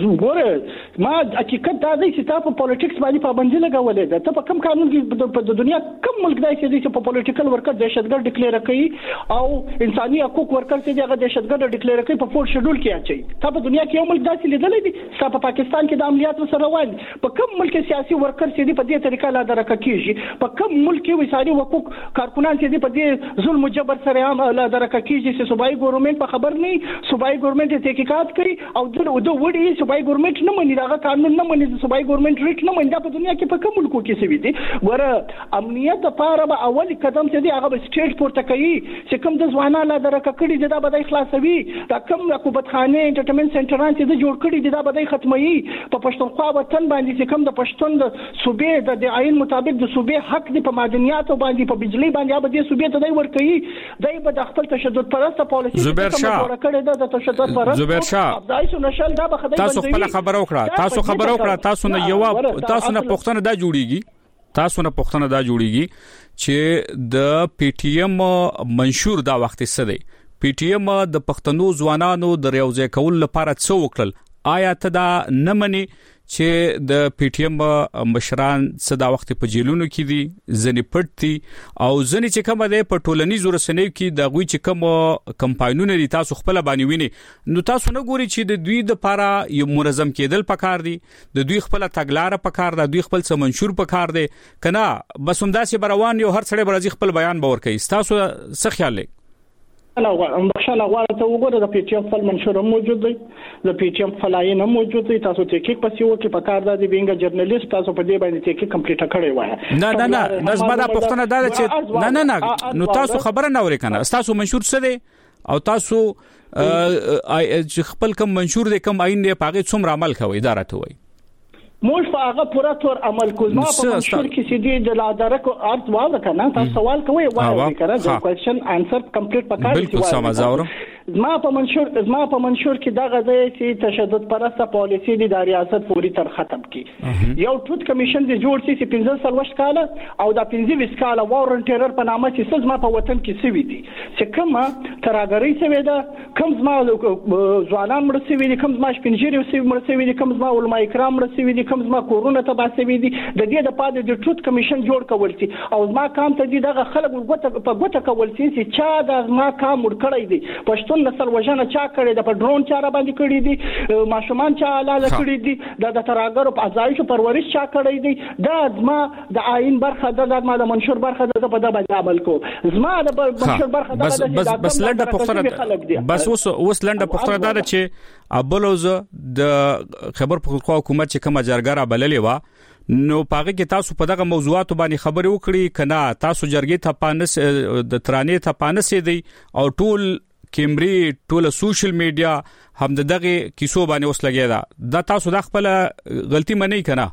زه ما حقیقت دا دی چې تاسو په پالیټکس باندې پابندي لګولې ده ته په کوم قانون کې د دنیا کوم ملک دی چې په پالیټیکل ورکر دهشتګرد ډیکلیئر کوي او انساني حقوق ورکر چې هغه دهشتګرد ډیکلیئر کوي په 4 شیډول کې اچي ته په دنیا کې یو ملک داسې لیدلې دي چې په پاکستان کې د عملیات سره روان په کوم ملک سیاسي ورکر چې په دې طریقه لا درکه کیږي په کوم ملک کې وساري حقوق کارکونان چې په دې ظلم جبر سره عام لا درکه کیږي چې صوبایي ګورنمنت په خبر نه صوبایي ګورنمنت تحقیقات کوي او د وړي صوبایي ګورنمنت نه مني دا قانون نه مني صوبایي ګورنمنت ریټ نه مني دا په دنیا کې په کوم ملکو کې سوي دي ګوره امنیت لپاره به اول قدم چې دی هغه به سټیټ پورته کوي چې کوم د ځوانانو لا درکه کړي دي دا به خلاصوي دا کوم رقابتخانه انټرټینمنټ سنټران چې جوړ کړي دي دا به ختموي په پښتونخوا وطن باندې چې کوم د پښتون د صوبې د عین مطابق د صوبې حق دی په معدنیاتو باندې په بجلی باندې به د صوبې ته دی ورکوي دای به د خپل تشدد پرسته پالیسي زبیر شاه کړي د تشدد پرسته زبیر شاه دایسو نشل دا به خدای تاسو خپل خبرو کړه تاسو نه یو تاسو نه پښتنه دا جوړیږي چې د پی ټی ایم منشور دا وخت څه دی پی ټی ایم د پښتنو ځوانانو د ریاضي کول لپاره څه وکړل آیا ته دا نه مني چې د پی ټی ایم مشران صدا وخت په جیلونو کې دي ځنی پټتي او ځنی چې کوم ده په ټولنیزو رسنیو کې د غوي چې کوم کمپاینونه دي تاسو خپل باندې ویني نو تاسو نه ګوري چې د دوی د لپاره یو منظم کېدل پکار دي د دوی خپل تګلارې پکار ده دوی خپل منشور پکار دي کنه بس هم داسې بروان یو هر سړی برازي خپل بیان باور کوي تاسو څه خیال لرئ بخښنه غواړم ته وګوره د پی ټی ایم فل منشور موجود دی د پی ټی ایم فلاین موجود دی تاسو تحقیق پسې وکړئ په کار د بینګ جرنالیست تاسو په دې باندې تحقیق کمپلیټ کړی وای نه نظم دا پښتنه دا چې نه نو تاسو خبره نه اورئ کنه تاسو منشور څه دی او تاسو خپل کوم منشور دی کوم عین دی پاګه څومره عمل کوي اداره ته وای موږ په هغه پوره تور عمل کوو ما په منشور کې چې دی د لادرکو ارت واو کنه تاسو سوال کوئ وایي کنه د کوېشن انسر کمپلیټ پکاره بالکل سم زاورم ما په منشور کې دا غځي چې تشدد پرسته پالیسي د ریاست پوری تر ختم کی یو ټوت کمیشن دی جوړ شي چې 15 کال او دا 15 کال وارن ټیرر په نامه چې ما په وطن کې سوي دي چې کومه تراګری سوي ده کوم ما ځوانان مړ سوي دي کوم ما شپنجيري مړ سوي دي کوم ما علماء کرام مړ سوي دي کوم ما کورونه تبا سوي دي د دې د پاده د ټوت کمیشن جوړ کول شي او ما کام ته دي دغه خلک ګوته کول شي چې چا د ما کام ور کړی دي پښتون نسل وژنه چا کړی د په ډرون چاره باندې کړی دي ماشومان چا لاله کړی دي د تراګر په ازایش پرورش چا کړی دي دا ما د عین برخه د ما د منشور برخه د په د باندې عمل کو زما د منشور برخه د بس لنډه پښتنه بس اوس لنډه پښتنه دا چې ابلوز د خبر پښتونخوا حکومت چې کومه جرګه بللې و نو پاګه کې تاسو په دغه موضوعاتو باندې خبرې وکړي کنه تاسو جرګې ته پانس د ترانې ته پانس دی او ټول کیمبري ټول سوشل میډیا هم دغه کیسو باندې اوس لګیدا دا تاسو د خپل غلطي منئ کنه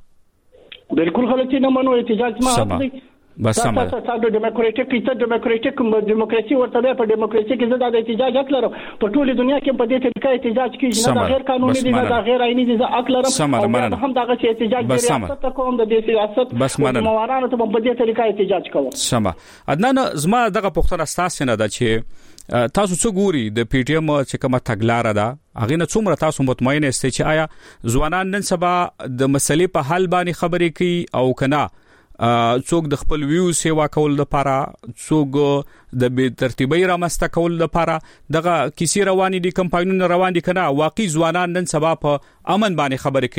بالکل غلطي نه منو احتجاج ما حق دی بس سم تاسو د ډیموکراټیک دیموکراسي ورته په دیموکراسي کې زړه د احتجاج حق لرم په ټوله دنیا کې په دې طریقې احتجاج کیږي نه غیر قانوني دي نه غیر عیني دي حق لرم هم دغه احتجاج د ریاست کوم د سیاست موارانه ته په دې طریقې احتجاج کوم سم عدنان زما دغه پښتنه اساس نه ده چې تاسو څه ګوري د پی ټی ایم چې کومه تګلارې ده هغه نه څومره تاسو مطمئن یاست چې آیا ځوانان نن سبا د مسلې په حل باندې خبرې کوي او کنه څوک د خپل ویو سیوا کول لپاره څوک د بے ترتیبي رامسته کول لپاره دغه کیسې روانې دي کمپاینونه روان دي کنه واقعي ځوانان نن سبا په امن باندې خبرې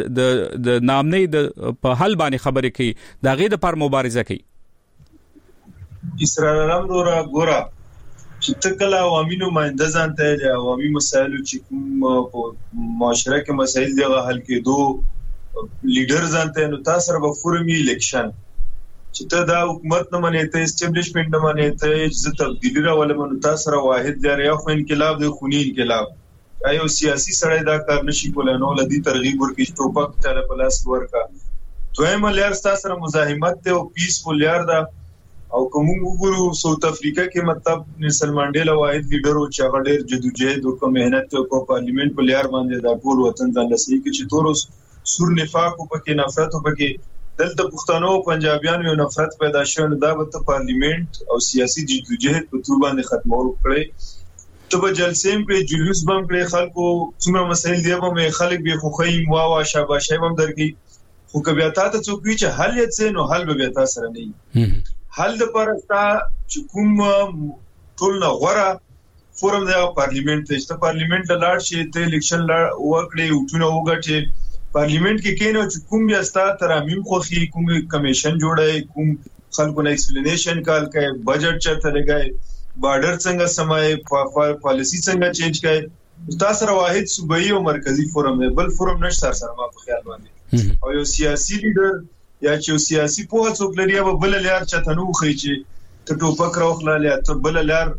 کوي د نامنۍ د په حل باندې خبرې کوي دا غي د پر مبارزه کوي اسرار علم را ګورا چې تکل عوامي نمائنده ځان ته د عوامي مسایلو چې کوم په معاشره کې مسایل دی حل کېدو لیډر ځان ته نو تاسو سره به فورمي الیکشن چې ته دا حکومت نه منې ته اسټابلیشمنت نه منې ته چې تبدیلی راولم نو تاسو سره واحد دی یا خو انقلاب دی خونی انقلاب ایو سیاسي سړی دا کار نشي کولای نو لدی ترغیب ورکړي ټوپک ته په لاس ورکا دویم لار تاسو سره مزاحمت ته او پیسفول لار دا او کوم وګورو ساوث افریقا کې مطلب نیلسن منډیلا واحد لیډر او چې هغه ډېر جدوجہد او مهنت او پارلیمنت په لار باندې دا ټول وطن ځان لسی کې چې تورس سور نفاق او پکې نفرت او پکې دلته پښتنو او پنجابیانو یو نفرت پیدا شوه دا به پارلیمنت او سیاسي جدوجہد په تور باندې ختمول کړي ته به جلسې کې جلوس بم کړي خلکو څومره مسایل دی به خلک به خوخی وا شاباشي بم درګي خو کبه تاسو څوک چې حل یې څه نو حل به تاسو سره نه حل د پرستا چې کوم ټول نه غوړه فورم د پارلیمنت ته پارلیمنت لاړ شي ته الیکشن وکړي او ټول وګټي پارلیمنت کې کینو چې کوم بیا ستا ترامیم خوخي کوم کمیشن جوړای کوم خلکو نه ایکسپلینیشن کال کوي بجټ چرته لګای بارډر څنګه سمای پالیسی څنګه چینج کوي تاسو سره واحد صوبایي او مرکزی فورم دی بل فورم نشته سره ما په خیال باندې او یو سیاسي لیډر یا چې سیاسي په څوک لري به بل لار چته نو خي چې ته ټوپک راوخلاله ته بل لار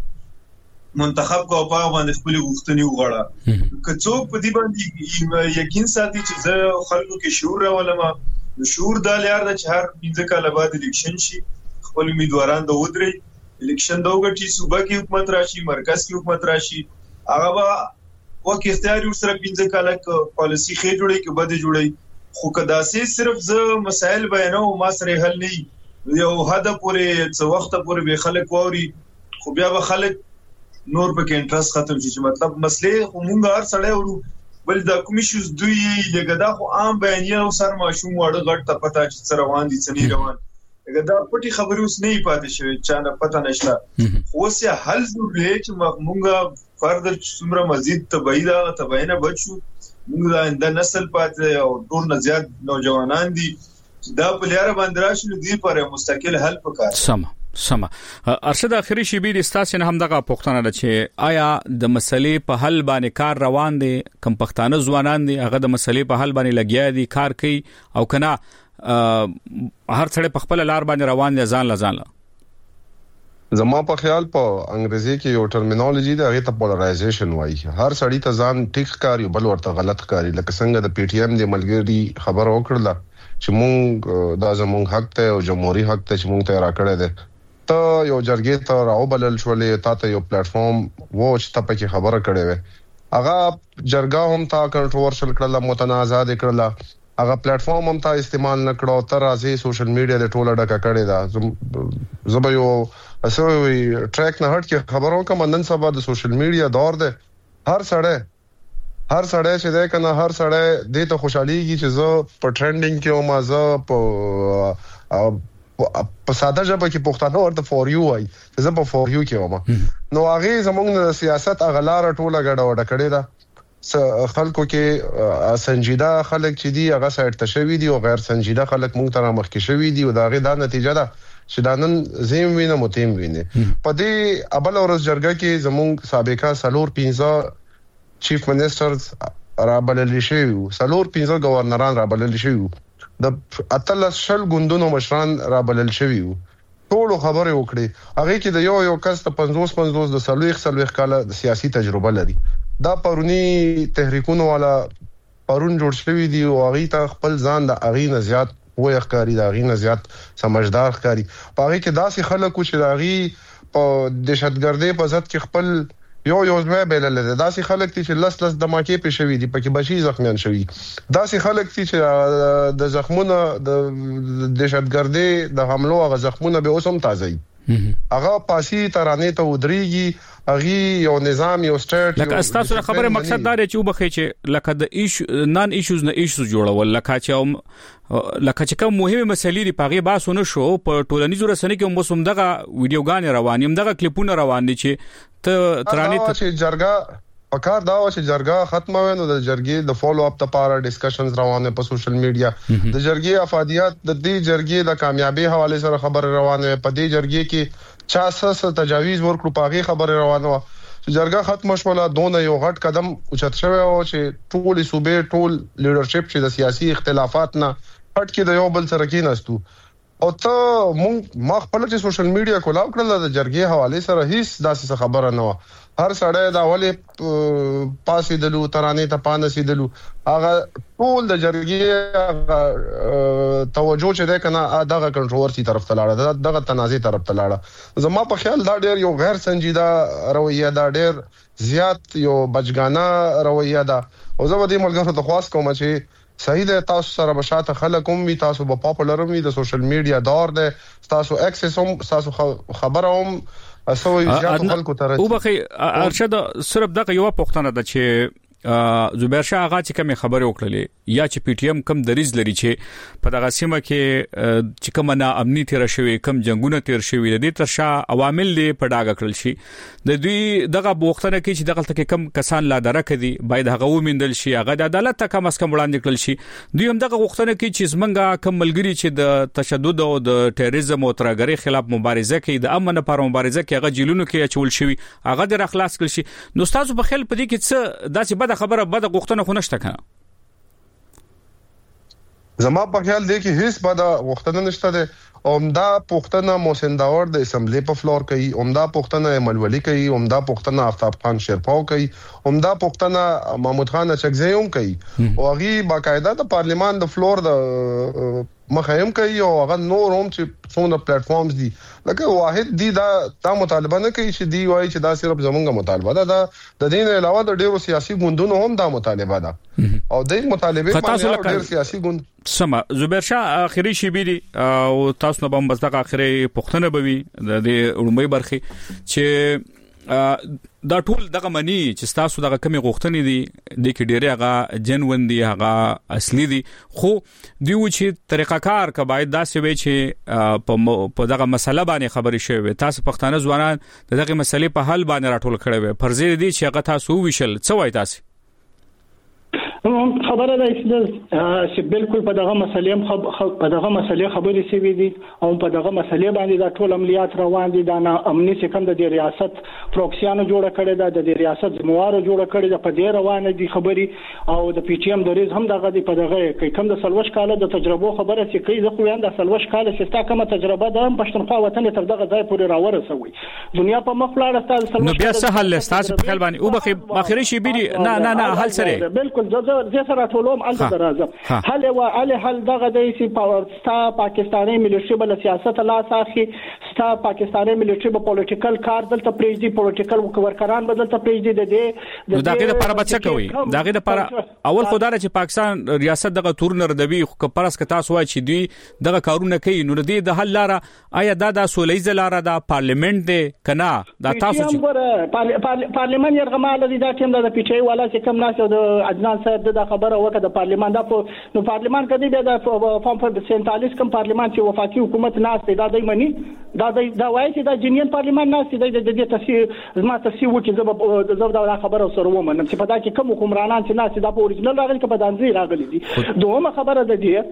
منتخب کو په باندې خپل غوښتنې وغواړه که څوک په دې باندې یقین ساتي چې زه خلکو کې شعور راولم شعور د لار د چهار 15 کال بعد الیکشن شي خپل امیدواران د ودري الیکشن د وګټي صوبه کې حکومت راشي مرکز کې حکومت راشي هغه به وکه اختیار سره 15 کال پالیسی خې جوړي کې بده جوړي خو کدا سي صرف ز مسائل بیانو ما سره حل نه یو هدف پورې څو وخت پورې به خلک ووري خو بیا به خلک نور په کې انټرست ختم شي چې مطلب مسلې همغه هر سړی ورو بل دا کوم شوز دوی لګدا خو عام بیانیه او سر ماشوم وړ غټ ته پتا چې سره روان دي څنګه روان لګدا پټي خبرې اوس نه پاتې شوی چا نه پتا نشته خو سه حل ضروري چې موږ فرد څومره مزید تبعینا بچو موږ دا اند نسل پاتې او ټول نه زیات نوجوانان دي دا په لاره باندې راشي دي پر مستقل حل وکړي سما ارشد اخري شی بي د استاد نه هم دغه پښتنه ده چې آیا د مسلې په حل باندې کار روان دي کم پښتانه ځوانان دي هغه د مسلې په حل باندې لګیا دي کار کوي او کنه هر څړې په خپل لار باندې روان دي ځان لا زما په خیال په انګریزي کې یو ټرمینالوژي ده هغه ته پولرایزیشن وایي هر سړی ته ځان ټیک کاری بل ورته غلط کاری لکه څنګه د پی ټی ایم د ملګری خبر وکړه چې مونږ دا زمونږ حق ته او جمهوریت حق ته چې مونږ ته راکړه ده ته یو جرګې ته راوبلل شولې ته یو پلیټ فارم وو چې ته پکې خبره کړې وې هغه جرګه هم تا کنټروورشل کړل متنازع کړل هغه پلیټ فارم هم تا استعمال نکړو تر ازي سوشل میډیا د ټوله ډکه کړې ده زبې یو اسوي ټریک نه هټ کې خبرو کوم نن سبا د سوشل میډیا دور ده هر سړی چې ده کنه هر سړی دې ته خوشاليږي چې زه په ټرندینګ کې او ما زه په ساده ژبه کې پښتانه ورته فور یو وای زه په فور یو کې ومه نو هغه زموږ د سیاست اغلار ټوله غډه وډه کړې ده خلکو کې سنجیده خلک چې دی هغه سایت ته شوی دی او غیر سنجیده خلک مونږ ته مخ کې شوی دی او دا غي دا نتیجه ده چې دا نن زم وینه متیم وینه په دې ابل اورس جرګه کې زموږ سابقہ سالور 15 چیف منسټرز رابلل شي سالور 15 گورنران رابلل شي د اتلس شل ګوندونو مشران رابلل شوی ټول خبره وکړي هغه کې د یو کس ته 50 د سلوخ کال د سیاسي تجربه لري دا پرونی تحریکونو والا پرون جوړ شوی دی او هغه ته خپل ځان د اغینه زیات وې ښکاری د اغینه زیات سمجھدار ښکاری هغه کې داسې خلکو چې داغي په دهشتګردي په ځد کې خپل یو ځای بیلل دي داسې خلک چې لس دماکې په شوی دي پکې بشي زخمیان شوی داسې خلک چې د زخمونو د دهشتګردي د حملو غ زخمونه به اوسم تازه هغه پاسي ترانه ته ودرېږي اغي یو نظام یو سټیټ لکه تاسو خبره مقصد دا دی چې وبخې چې لکه د ایشو نان ایشوز نه ایشوز جوړول لکه چې کوم مهمه مسلې دی پاغي باسونه شو په ټولنیزو رسنۍ کې هم دغه ویډیوګان روان دي دغه کلیپونه روان دي چې ته ترانه چې جرګه پکار دا چې جرګه ختمه ویني د جرګې د فالو اپ لپاره ډیسکشنز روانه په سوشل میډیا د جرګې افادیات د دې جرګې د کامیابی حواله سره خبر روانه په دې جرګې کې چا څه تجاویز ورکړو پاغي خبر روانه چې جرګه ختمه شوله دونه یو غټ قدم اوچت شوی او چې ټول صوبې ټول لیډرشپ چې د سیاسي اختلافات نه پټ کې د یو بل سره کې نستو او ته مونږ ما خپل چې سوشل میډیا کولاو کړل د جرګې حواله سره هیڅ داسې خبره نه و هر سړی دا ولې پاسې دلو ترانه ته پانسي دلو هغه ټول د جرګې توجه چې ده کنه دغه کنټروورسي طرف ته لاړه دغه تنازع طرف ته لاړه زما په خیال دا ډېر یو غیر سنجیده رویه دا ډېر زیات یو بچګانه رویه ده او زه به دې ملګرو ته خواست کوم چې صحیح ده تاسو سره بشاته خلک هم وي تاسو په پاپولر هم وي د سوشل میډیا دور ده تاسو ایکسس هم تاسو خبره هم اسوي ځکه خلکو ته او بخي ارشد صرف دغه یو پوښتنه ده چې زبیر شاه هغه چې کوم خبره وکړلې یا چې پی ټی ایم کم دریز لري چې په دغه سیمه کې چې کوم نه امنیت تیر شوی کم جنگونه تیر شوی د دې ترشا عوامل دې په ډاګه کړل شي د دوی دغه بوختنه کې چې دغه تک کم کسان لا درک دي باید هغه ومندل شي هغه د عدالت ته کم اس کم وړاندې کړل شي دوی هم دغه بوختنه کې چې زمنګا کم ملګری چې د تشدد او د ټیرریزم او ترګری خلاف مبارزه کوي د امن لپاره مبارزه کوي هغه جیلونو کې چول شي هغه د اخلاص کړل شي نو تاسو په خیال پدې کې څه داسې خبره بده غوښتنه خو نشته کنه زما په خیال دی چې هیڅ بده غوښتنه نشته ده اومدا پښتنه محسن داور د اسمبلی په فلور کوي اومدا پښتنه ملولي کوي اومدا پښتنه آفتاب خان شیرپاو کوي اومدا پښتنه محمود خان چکزی هم کوي او هغه باقاعده د پارلیمان د فلور د مخایم کوي او هغه نور هم چې څونه پلیټ فارمز دي لکه واحد دي دا مطالبه نه کوي چې دی وایي چې دا صرف زمونږه مطالبه ده د دین علاوه د ډیرو سیاسي ګوندونو هم دا مطالبه ده او د مطالبه باندې ډیر سیاسي ګوند سم زبیر شاه اخري شی بيدي او تاسو نه بم بس دغه اخري پښتنه بوي د وړمې برخي چې دا ټول دغه منی چې تاسو دغه کمی غوښتنې دي د کې ډېری هغه جنون دي هغه اصلي دي خو دیو چې طریقه کار کباید دا سی وی چې په دغه مسله باندې خبرې شوی تاسو پښتانه ځوانان دغه مسلې په حل باندې راټول کړی وي فرض دي چې هغه تاسو ویشل څه وای تاسو خبره ده چې بالکل په دغه مسلې خبرې سوي دي او په دغه مسلې باندې دا ټول عملیات روان دي دا امنیت څخه د ریاست پروکسیانو جوړه کړې ده د ریاست زموارو جوړه کړې ده په دې روانه دي خبرې او د پی ټی ایم دریز هم دغه دی په دغه کوم د سلوش کاله د تجربه خبره چې کوي زه خو یان د سلوش کاله چې تا کومه تجربه ده پښتونخوا وطن تر دغه ځای پورې راورسوي دنیا په مخ لاړه ستاسو سلوش نو بیا څه حل ستاسو په خپل باندې او بخي اخري شي بيدي نه حل سره بالکل زه سره ټولوم الته درازم حل دغه دی چې ستا پاکستاني مليشي بل سیاست لا ساخي ستا پاکستاني مليشي په پولیټیکل کار دلته پریزي پولیټیکل ورکران بدلته پریزي د دې دغه لپاره بچ کوي دغه لپاره اول خدای چې پاکستان ریاست دغه تورنر دوی خو پرس ک تاسو وای چې دوی دغه کارونه کوي نو د حل لاره آیا د سولېز لاره د پارلیمنت دی کنا دا تاسو چې پارلیمنت یرغماله دي دا ټیم د پی ټی ای والا چې کم ناس د عدنان صاحب د خبره وکړه د پارلیمان نو پارلیمان کدی د فارم 47 کم پارلیمان چې وفاقي حکومت ناس دی دا د منی دا وایي چې دا جنین پارلیمان ناس دی د دې تفسیر ما تفسیر وکړي زه دا خبره سره ومنم چې په دا کې کوم حکمرانان چې ناس دا په اوریجنل راغلي کې په دانځي راغلي دي دومره خبره ده دی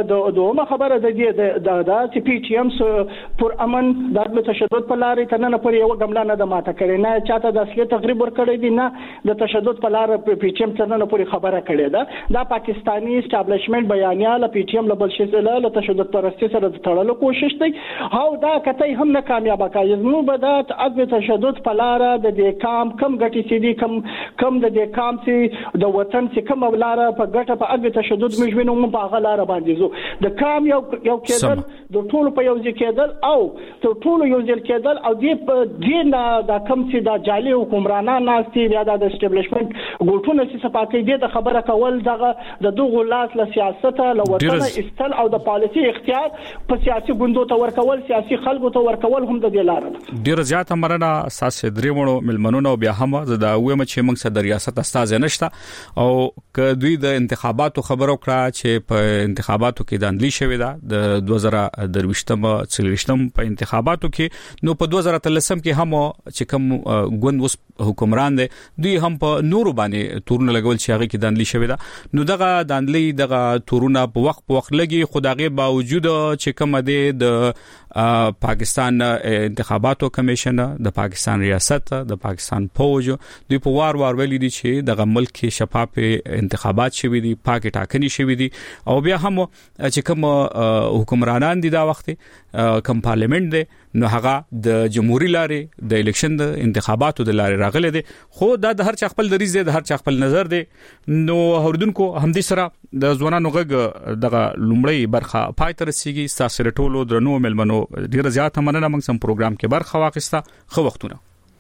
دا چې پی ټی ایم پر امن د تشدد په لارې تنه پر یو ګملا نه د ماته کړي نه چاته د اصلي تقریب ور کړی دي نه د تشدد په لارې پی ټی ایم تنه پر خبره کړي ده دا پاکستانی اسټابلیشمنت بیانیه ل پی ټی ایم له بلشي له تشدد پرستی سره تړلو کوشش دی او دا کته هم نه کامیاب کایي نو بدات از تشدد په لار د دې کم غټي سي دي کم د دې کام سي د وطن سي کم ولاره په غټه په اګ تشدد مجوینو مو په غلاره باندې زو د کام یو کېدل د ټولو په یو ځای کېدل او د ټولو یو ځای کېدل او دې نه د کم سي د جالي حکمرانان ناستي یا د اسټابلیشمنت ګوټونه سي صفاکې دې د خبره کول دغه د دوغ لاس له سیاست له وطن استل او د پالیسي اختیار په سیاسي ګوندو ته ورکول سیاسي خلکو خلکو ته ورکول هم د دې لار ده. ډیر زیات مرنه اساس درېمونو ملمنونو بیا هم زدا وایم چې موږ سره د ریاست استاد نشته او ک دوی د انتخاباتو خبرو کړه چې په انتخاباتو کې داندلی شوې ده د 2023 په انتخاباتو کې نو په 2013 کې هم چې کوم ګوند وس حکمران دي دوی هم په نورو باندې تورونه لګول چې هغه کې داندلی شوې ده نو دغه داندلی دغه تورونه په وخت لګي خدایغه باوجود چې کوم دي د پاکستان انتخاباتو کمیشن د پاکستان ریاست د پاکستان فوج دوی په وار ویلي دي چې د ملک کې شفاف انتخابات شوي دي پاک ټاکنې شوي دي او بیا هم چې کوم حکمرانان دي دا وخت کوم پارلیمنت دی نو هغه د جمهوریت لارې د الیکشن د انتخاباتو د لارې راغلي دي خو دا د هر چا خپل دریز دی د هر چا خپل نظر دی نو هردونکو همدې سره د ځوانانو غږ دغه لومړی برخه پای ته رسیږي تاسو رټولو درنو ملمنو ډیر زیات مننه موږ سم پروګرام کې برخه واخیسته خو وختونه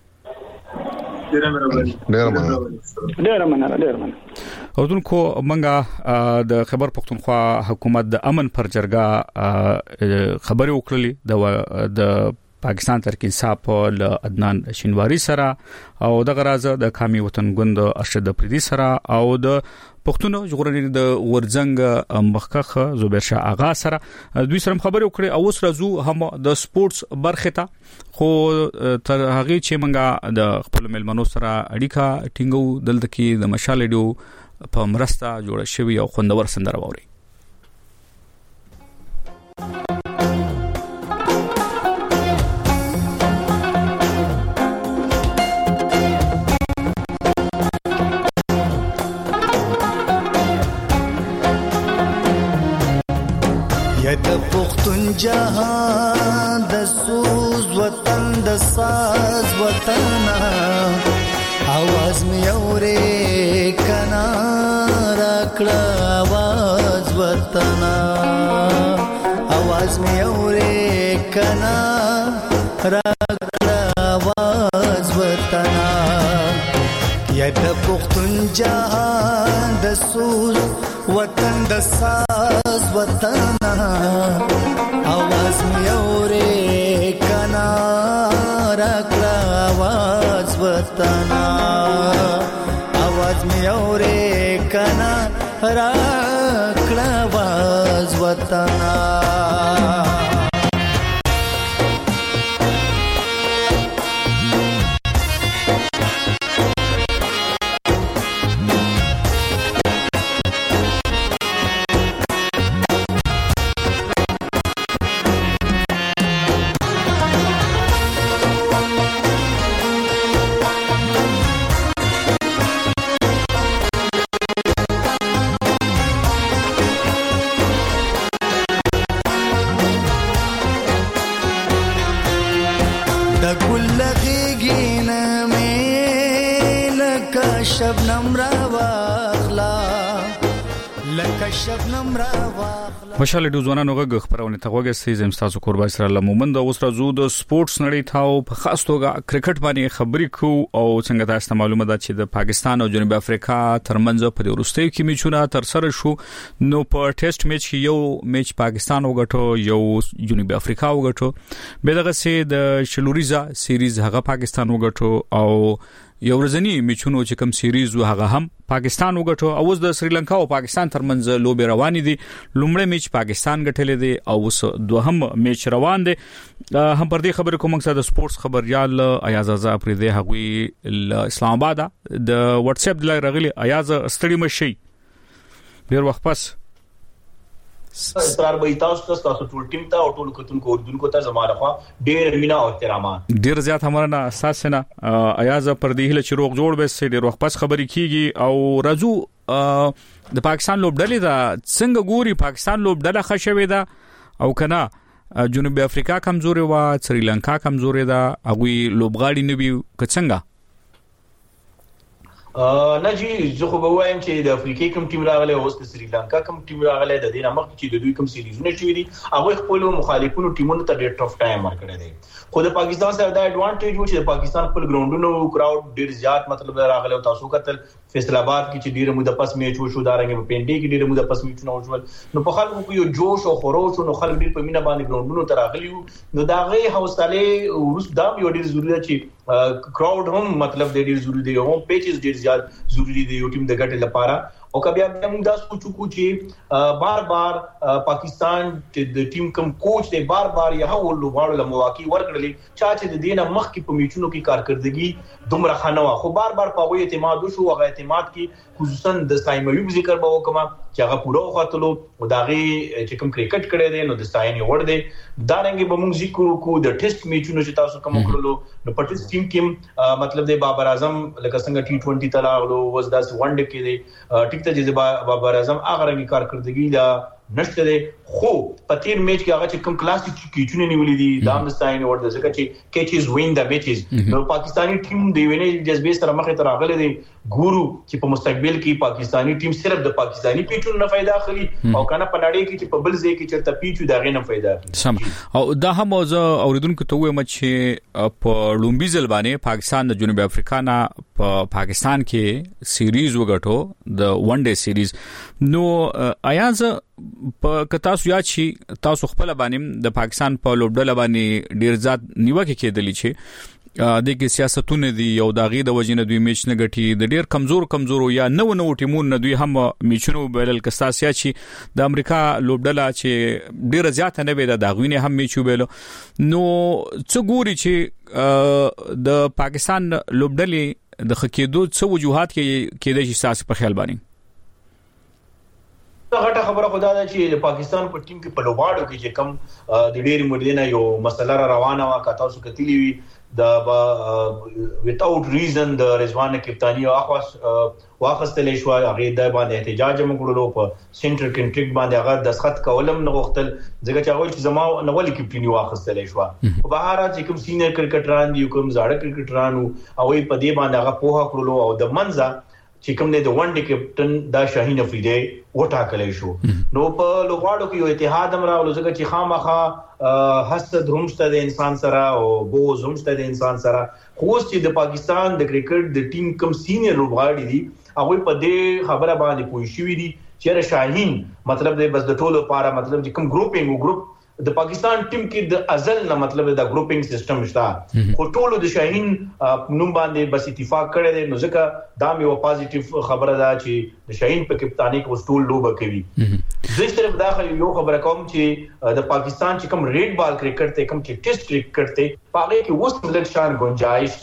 ډیر مننه اودونکو منګه د خبر پښتونخوا حکومت د امن پر جرګه خبري وکړلې د پاکستان ترکین صاحب له عدنان شینواری سره او د غرازه د قومي وطن ګوند ارشد پردي سره او د پښتون ژغورنې د ورځنګ مخکخه زبیر شاه اغا سره دوی سره خبرې وکړې او اوس راځو هم د سپورتس برخه ته خو تر هغه چې منګه د خپل ملمنو سره اړیکه ټینګو دلته کې د مشالډو په مرسته جوړ شوی او خوندور سندره ووري د پختون جهان د سوز وطن د ساز وطن आवाज می اورې کنا راکړه आवाज وطن आवाज می اورې کنا راکړه आवाज وطن یا د پختون جهان د سوز وطن د ساز وطن आवाज می اورې کنا راکړه आवाज وطن आवाज می اورې کنا راکړه आवाज وطن شبنم را واخلا لکه شبنم را واخلا مشال د ځوانانو غږ خبرونه ته وګورئ زم تاسو قربای سره لمومند اوس راځو د سپورتس نړۍ تاو په خاص توګه کرکټ باندې خبرې کو او څنګه تاسو معلومه ده چې د پاکستان او جنوب افریقا ترمنځ په وروستیو کې میچونه تر سره شو نو په ټیسټ میچ یو میچ پاکستان وګټو یو جنوب افریقا وګټو به دغه سي د شلوریزا سیریز هغه پاکستان وګټو او یو ورځنی میچونو چې کوم سیریز هغه هم پاکستان وګټو او اوس د سریلانکا او پاکستان ترمنځ لوبي روان دي لومړی میچ پاکستان ګټلې دي او اوس دوهم میچ روان دي هم پر دې خبرې کوم څه د سپورتس خبريال ایاز ازا پر دې هغوی اسلام آباد د واتس اپ د لغلی ایاز استړی مشي ډیر وخت پس استرار به تاسو ټول ټیم ته او ټول کتونکو اردوونکو ته زموږه خوا ډېر مینا او احترامات ډېر زیات همرنه اساسنه ایاز پر دې هله چروغ جوړ به سي ډېر وخت پس خبرې کیږي او راځو د پاکستان لوبډلې دا څنګه ګوري پاکستان لوبډله خښوي دا او کنه جنوب افریقا کمزوري و سریلانکا کمزوري دا هغه لوبغاړي نوي کڅنګا نه جی زه خو به وایم چې د افریقای کوم ټیم راغلی او د سریلانکا کوم ټیم راغلی د دې نامه چې د دوی کوم سیریزونه شوي دي هغه خپل مخالفینو ټیمونو ته ډېر ټف ټایم ورکړی دی خو د پاکستان سره دا اډوانټیج و چې د پاکستان خپل ګراوندونو کراود ډېر زیات مطلب راغلی او تاسو کتل فیصل آباد کې چې ډېر موده پس میچ وشو دا رنګ په پینډي کې ډېر موده پس میچونه وشول نو په خلکو کې یو جوش او خروش نو خلک ډېر په مینا باندې ګراوندونو ته راغلي نو دا غي حوصله ورس دا یو ډېر ضروري دی چې کراود هم مطلب ډېر ضروري دی هم پیچز ډېر زیات ضروري دی یو ټیم د ګټې لپاره او کبه موږ دا سوچو چې بار پاکستان د ټیم کم کوچ دی بار یو لوبغاړو له مواقع ورکړلې چې د دینه مخ کې په میچونو کې کارکردګي دومره خنوا خو بار په وې اعتماد وشو او اعتماد کې خصوصا د سایم ایوب ذکر به وکما چې هغه پوره وختلو او داغه چې کوم کرکټ کړي دي نو د ساين وړ دي دا رنګ به موږ ذکر وکړو د ټیسټ میچونو چې تاسو کوم کړلو نو په ټیسټ ټیم کې مطلب د بابر اعظم لکه څنګه ټي 20 تلاغلو وز داس ون ډے کې دي ټیک ته چې بابر اعظم هغه رنګ کارکردګي لا نشته دي خو په تیر میچ کې هغه چې کوم کلاسیک کیچونه نیولې دي دا هم ساين وړ د ځکه چې کیچز وین د میچز نو پاکستانی ټیم دی وینې جذبې سره مخه تر راغله دي ګورو چې په مستقبل کې پاکستانی ټیم صرف د پاکستانی پیچونو نه فائدہ اخلي او کنه په نړۍ کې چې په بل ځای کې چرته پیچو دا غي نه فائدہ اخلي سم او دا هم موضوع اوریدونکو ته وایم چې په لومبي ځل باندې پاکستان د جنوب افریقا نه په پاکستان کې سیریز وګټو د ون ډے سیریز نو ایاز په کتاسو یا چې تاسو خپل باندې د پاکستان په لوبډله باندې ډیر ځات نیوکه کېدلی چې د کې سیاستونه دي یو داغي د وجنه دوی میچ نه غټي د ډیر کمزور یا نو ټیمونه دوی هم میچونو بلل کستاسیا چې د امریکا لوبډله چې ډیر زیات نه وي د داغوینه هم میچو بلل نو څو ګوري چې د پاکستان لوبډلې د خکېدو څو وجوهات کې د سیاست په خیال باندې غټه خبره خدا ده چې د پاکستان په ټیم کې په لوباړو کې چې کم د ډېری مودینه یو مسله روانه وا کا تاسو کتلی وی د without reason د رضوان کپتانی واخستلې شو هغه د باندې احتجاج موږ په سنټر کنټریکټ باندې هغه د خط کولم نه غوښتل ځکه چې هغه چې زما نوولې کپتانی واخستلې شو په بهار چې کوم سینیئر کرکټران دي کوم زاړه کرکټران او په دې باندې هغه پوها کړلو او د منځه چې کوم د ون ډے کپټن دا شاهین افریدی وټاکلې شو نو په لوغاړو کې یو اتحاد امراغلو ځکه چې خامخا حسد همشته د انسان سره او بوز همشته د انسان سره خو چې د پاکستان د کرکټ د ټیم کوم سینیئر لوغاړي دي هغه په دې خبره باندې پوه شوې دي چې شاهین مطلب د بس د ټولو لپاره مطلب چې کوم ګروپ د پاکستان ټیم کې د ازل نه مطلب د ګروپینګ سیستم شته خو ټولو د شاهین نوم باندې بس اتفاق کړی دی نو ځکه دا مې یو پازیټیو خبره ده چې د شاهین په کپتانی کې ټول لوبه کوي زه صرف دا یو خبره کوم چې د پاکستان چې کوم ریډ بال کرکټ ته کوم چې ټیسټ کرکټ ته پاره کې اوس لکشان گنجائش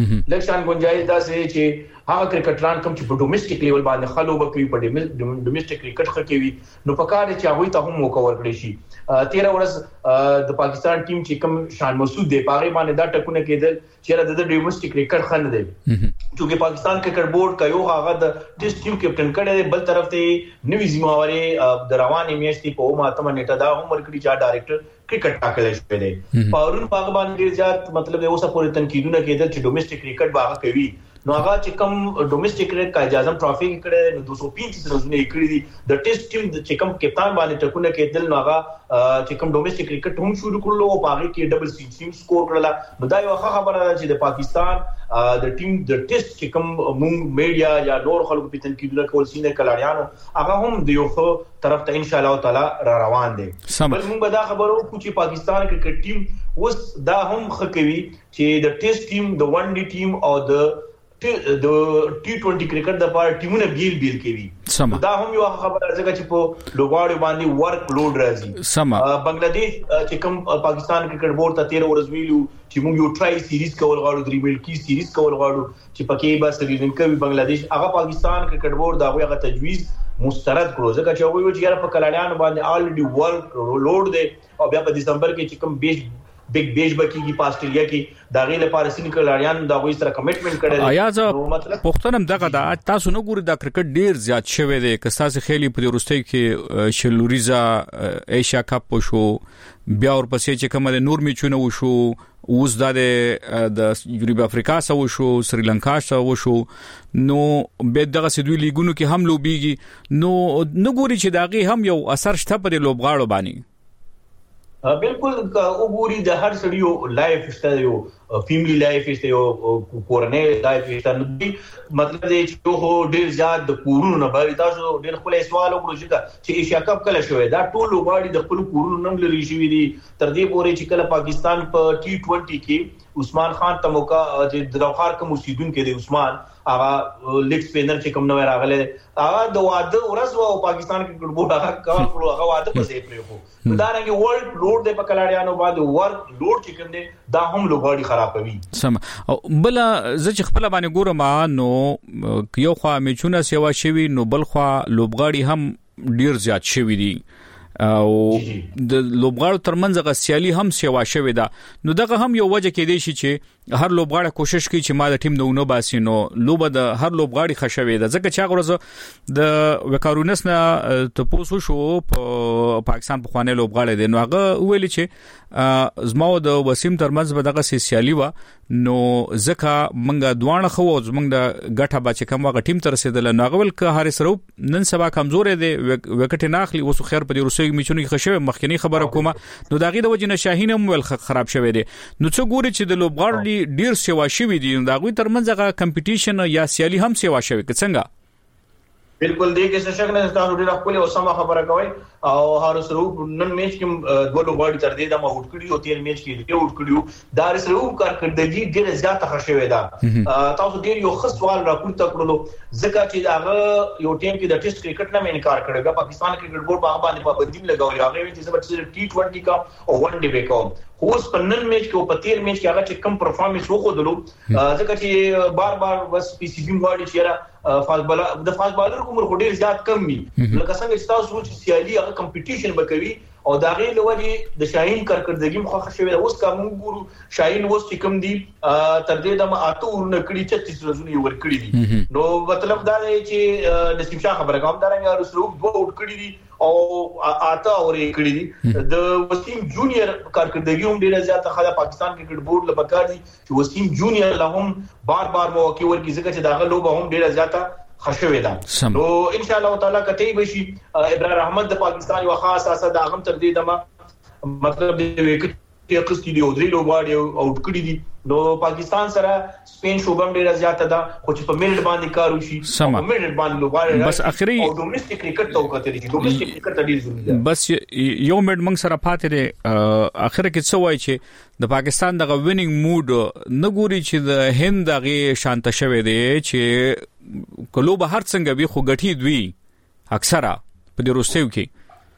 دا چې هغه کرکټران کوم چې په ډومېسټک لیول باندې خلو وکوي په ډومېسټک کرکټ خکوي نو په کار چې هغه ته هم وکور کړی شي 13 ورځ د پاکستان ټیم چې کوم شان مسعود دی پاره باندې دا ټکونه کېدل چې د ډومېسټک کرکټ خند دی چې پاکستان کرکټ بورډ کا یو هغه د ټیسټ ټیم کپټن کړي بل طرف ته نوې ذمہواری د رواني میاشتې په ماتمه نیټه دا هم ورکړي چې ډایرکټر کرکټ ټاکل شوی دی پرون په باندې ځات مطلب اوسه پورې تنقیدونه کېدل چې ډومېسټک کرکټ باغ کوي نو هغه چې کوم ډومېسټک کرکټ کا اجازه ټرافي کړي نو 235 رنونه کړی دي د ټیسټ ټیم چې کوم کپتان باندې ټکونه کېدل نو هغه چې کوم ډومېسټک کرکټ هم شروع کړلو او هغه کې ډبل سینچری سکور کړل نو دا یو خبره ده چې د پاکستان د ټیم د ټیسټ چې کوم مونږ میډیا یا نور خلکو په تنقیدونه کول سینه کلاریانو هغه هم د یو طرف ته ان شاء الله تعالی را روان دي بل مونږ به دا خبرو کو چې پاکستان کرکټ ټیم اوس دا هم خکوي چې د ټیسټ ټیم د ون ډے ټیم او د ټي 20 کرکټ د پاره ټیمونه بیل کوي دا هم یو خبره ځکه چې په لوغاړو باندې ورک لوډ راځي بنگلاديش چې کوم پاکستان کرکټ بورډ ته 13 ورځ ویلو چې موږ یو ټرای سیریز کول غواړو درې ملکی سیریز کول غواړو چې پکې به سریلانکا وی بنگلاديش هغه پاکستان کرکټ بورډ دا هغه تجویز مسترد کړو ځکه چې هغه چې یاره په کلاړیانو باندې الریډي ورک لوډ دی او بیا په دسمبر کې چې کوم بیگ بیج بکیږي په استرالیا کې دا غي لپاره سین کلاریان دا غوي سره کمټمنت کړل. آیا ځ پښتنم دغه دا تاسو نه ګوري دا کرکټ ډیر زیات شوی دی که تاسو خېلی په روستۍ کې شلوریزا ایشیا کپ شو بیا ورپسې چې کومه نور میچونه وشو اوس د جنوب افریقا سره وشو سریلانکا سره وشو نو به دغه سدوی لیګونو کې هم لوبيږي نو نګوري چې داغي هم یو اثر شته په لوبغاړو باندې. بالکل وګوري د هر سړیو لایف شته یو فیملی لایف شته یو کورنۍ لایف شته نو مطلب دی چې هو ډیر زیات د کورونو نه باري تاسو ډیر خپل سوال وکړو چې ایشیا کپ کله شوی دا ټول وګړي د خپل کورونو نم لري شوی دي تر دې پورې چې کله پاکستان په T20 کې عثمان خان تموکا چې د لوخار کوم سیدون کې دی عثمان هغه لیګ سپینر چې کوم نو راغله هغه د واده ورځ او پاکستان کې ګډبوډ هغه کار کړو هغه واده په ځای پرې خو دا رنګ ورلد لوډ د پکلاړیانو باندې ورک لوډ چې کوم دی دا هم لوګاړي خرابوي. سم بل زه چې خپل باندې ګورم نو یو خوا میچونه سیوا شوی نو بل خوا لوبغاړي هم ډیر زیات شوی دي او د لوبغاړو ترمنځ غسیالي هم سیوا شوی دا نو دغه هم یو وجه کې دی چې هر لوبغاړی کوشش کوي چې ما د ټیم نو باسي نو لوبه د هر لوبغاړي خښوي دا ځکه چې غوړزه د وکارونس نه تاسو شو په پاکستان په خوانه لوبغاړي دی نو هغه ویل چې زمو د وسیم ترمنځ به دغه سیالي و نو ځکه منګه دوانه خو زمنګ د ګټه با چې کوم وغه ټیم تر رسیدل نو غول که حارس رو نن سبا کمزور دی وکټ ناخلی وسو خیر په روسي میچونو کې خښوي مخکنی خبره کومه نو داغي د وجنه شاهین هم ول خراب شوی دی نو څو ګوري چې د لوبغاړي ډیر سیوا شوی دي دا غوي ترمنځ هغه کمپټیشن یا سیالي هم سیوا شوی که څنګه. بالکل دې کې څه شک نه تاسو ډیر خپل او سم خبره کوي او هر سروپ نن میچ کې دوه لوبغاړي تر دې د ما وټ کړیو تیر میچ کې دې وټ کړیو دا سروپ کارکړدګي ډیر زیاته خښوي دا تاسو ډیر یو خاص سوال راپورته کړلو ځکه چې هغه یو ټیم کې د ټیسټ کرکټ نه انکار کړی دا پاکستان کرکټ بورډ باندې پابندي لګولې هغه چې زبر T20 کا او ون ډے وکاو اوس په نن میچ کې او په تیر میچ کې هغه چې کم پرفارمنس وخودلو ځکه چې بار بس پی سی بي واړي چې د فاست بالر کوم ډیر زیات کم وي لکه څنګه چې تاسو چې سیالي هغه کمپټیشن وکوي او دا غي لوجي د شاهین کارکړدګي مخه شوی اوس کوم ګورو شاهین اوس چې کم دي تر دې د اته ورنه کړي 36 رزونه ور کړی دي نو مطلب دا دی چې د سیمشا خبره کوم دا رنګ رسوب دوه ور کړی دي او اته اورې کړی دي د وسیم جونیئر کارکړدګي هم ډیره زیاته خاله پاکستان کرکټ بورډ لپاره دي چې وسیم جونیئر له هم بار موقع ورکړي ځکه چې دا غلوبه هم ډیره زیاته خښوي ده نو ان شاء الله تعالی کته بشي ابراهيم احمد د پاکستان یو خاص اساس د هغه تر دې دمه مطلب دی وکټ قسطی دی او درې لوبغاړي او کړی دي نو پاکستان سره سپین شوبم ډیر زیاته ده خو چې په منټ باندې کار وشي په منټ باندې لوبغاړي بس اخري او ډومېسټک کرکټ ته وکړي چې ډومېسټک کرکټ ډیر ضروري ده بس یو منټ موږ سره پاتې دی اخر کې څه وایي چې د پاکستان د وینینګ موډ نګوري چې د هند دغه شانت شوه دی چې کلو به هر څنګه به خو غټي دوی اکثره په دې روستیو کې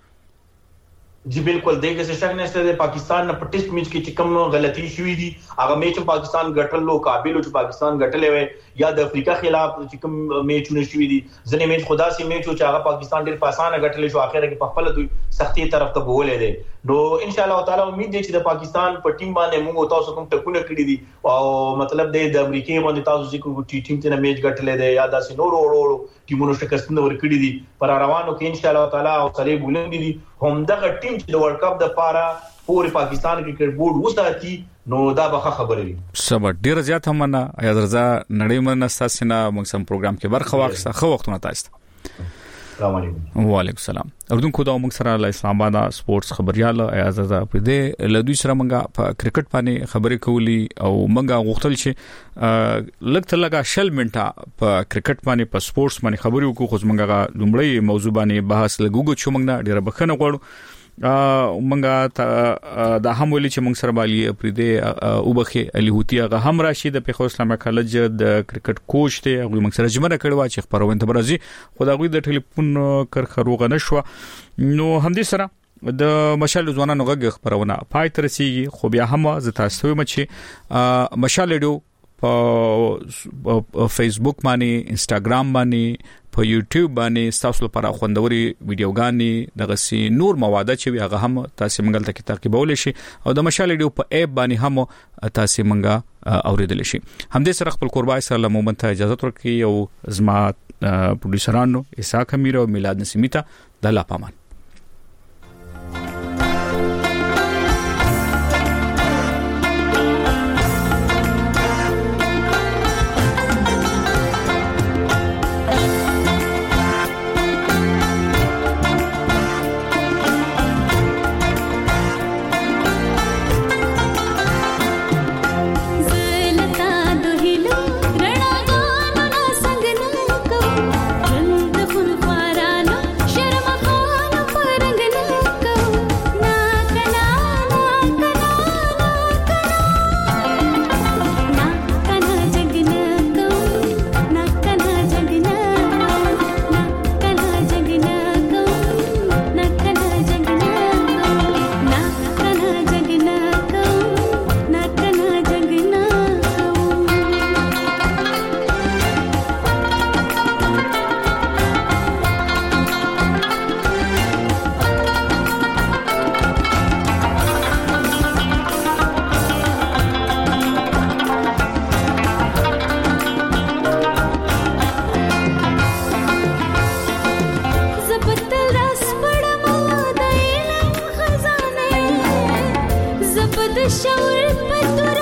جی بالکل دغه څه شک نشته د پاکستان په ټیسټ میچ کې چې کوم غلطي شوې دي هغه میچ پاکستان ګټلو قابل چې پاکستان ګټلې وي یا د افریقا خلاف چې کوم میچونه شوې دي ځنې میچ خدا سي میچ چې هغه پاکستان ډېر په اسانه ګټلې شو اخر کې په خپل دوی سختي طرف ته بولې دي نو ان شاء الله تعالی امید دي چې د پاکستان په ټیم باندې موږ تاسو کوم ټکونه کړی دي او مطلب د امریکای باندې تاسو چې کوم ټیم ته میچ ګټلې دي یا د سينورو وروړو ټیمونو شکستونه ورکړي دي پر روانو کې ان شاء الله تعالی او سره بولند دي هم دغه ټیم چې د ورلد کپ د پاره پورې پاکستان کرکټ بورډ وساتي نو دا به خبرې وي سبا ډیر زیات همنه یا درځه نړۍ مننه تاسو نه موږ سم پروګرام کې برخه واخسته خو وختونه تاسو السلام علیکم وعلیکم السلام اردوونکو دا موږ سره له اسلام آباد سپورتس خبريال اعزاز په دې له دوی سره موږ په کرکټ باندې خبرې کولی او موږ غوښتل چې لکه لګا شل منټه په کرکټ باندې په سپورتس باندې خبرې وکړو خو موږ لومړی موضوع باندې بحث لګوګو چې موږ ډیره بخنه غواړو منګه د هم ولې چې موږ سره بالي پرې او بخي علي هوتي هغه هم راشد په خو اسلامي کالج د کرکټ کوچ دی هغه موږ سره جمع کړو چې خبرونه ته برازي خدای د ټلیفون کرخه روغ نشو نو هم دې سره د مشال ځوانانو غږ خبرونه پای تر سیږي خو بیا هم ز تاسو مچ مشال ډیو په فیسبوک باندې انستګرام باندې په یوټیوب باندې تاسو لپاره خوندوري ویډیوګانې دغه سي نور مواد چې هغه هم تاسو منګل ته تعقیبول شي او د مشال ریډیو په اپ باندې هم تاسو منګه اوریدل شي. همدې سره خپل قربای سره لمومن ته اجازه ورکړي او زما پروډوسرانو اسحاق امیر او میلاد نسیمی ته د لا پامان. شور پتو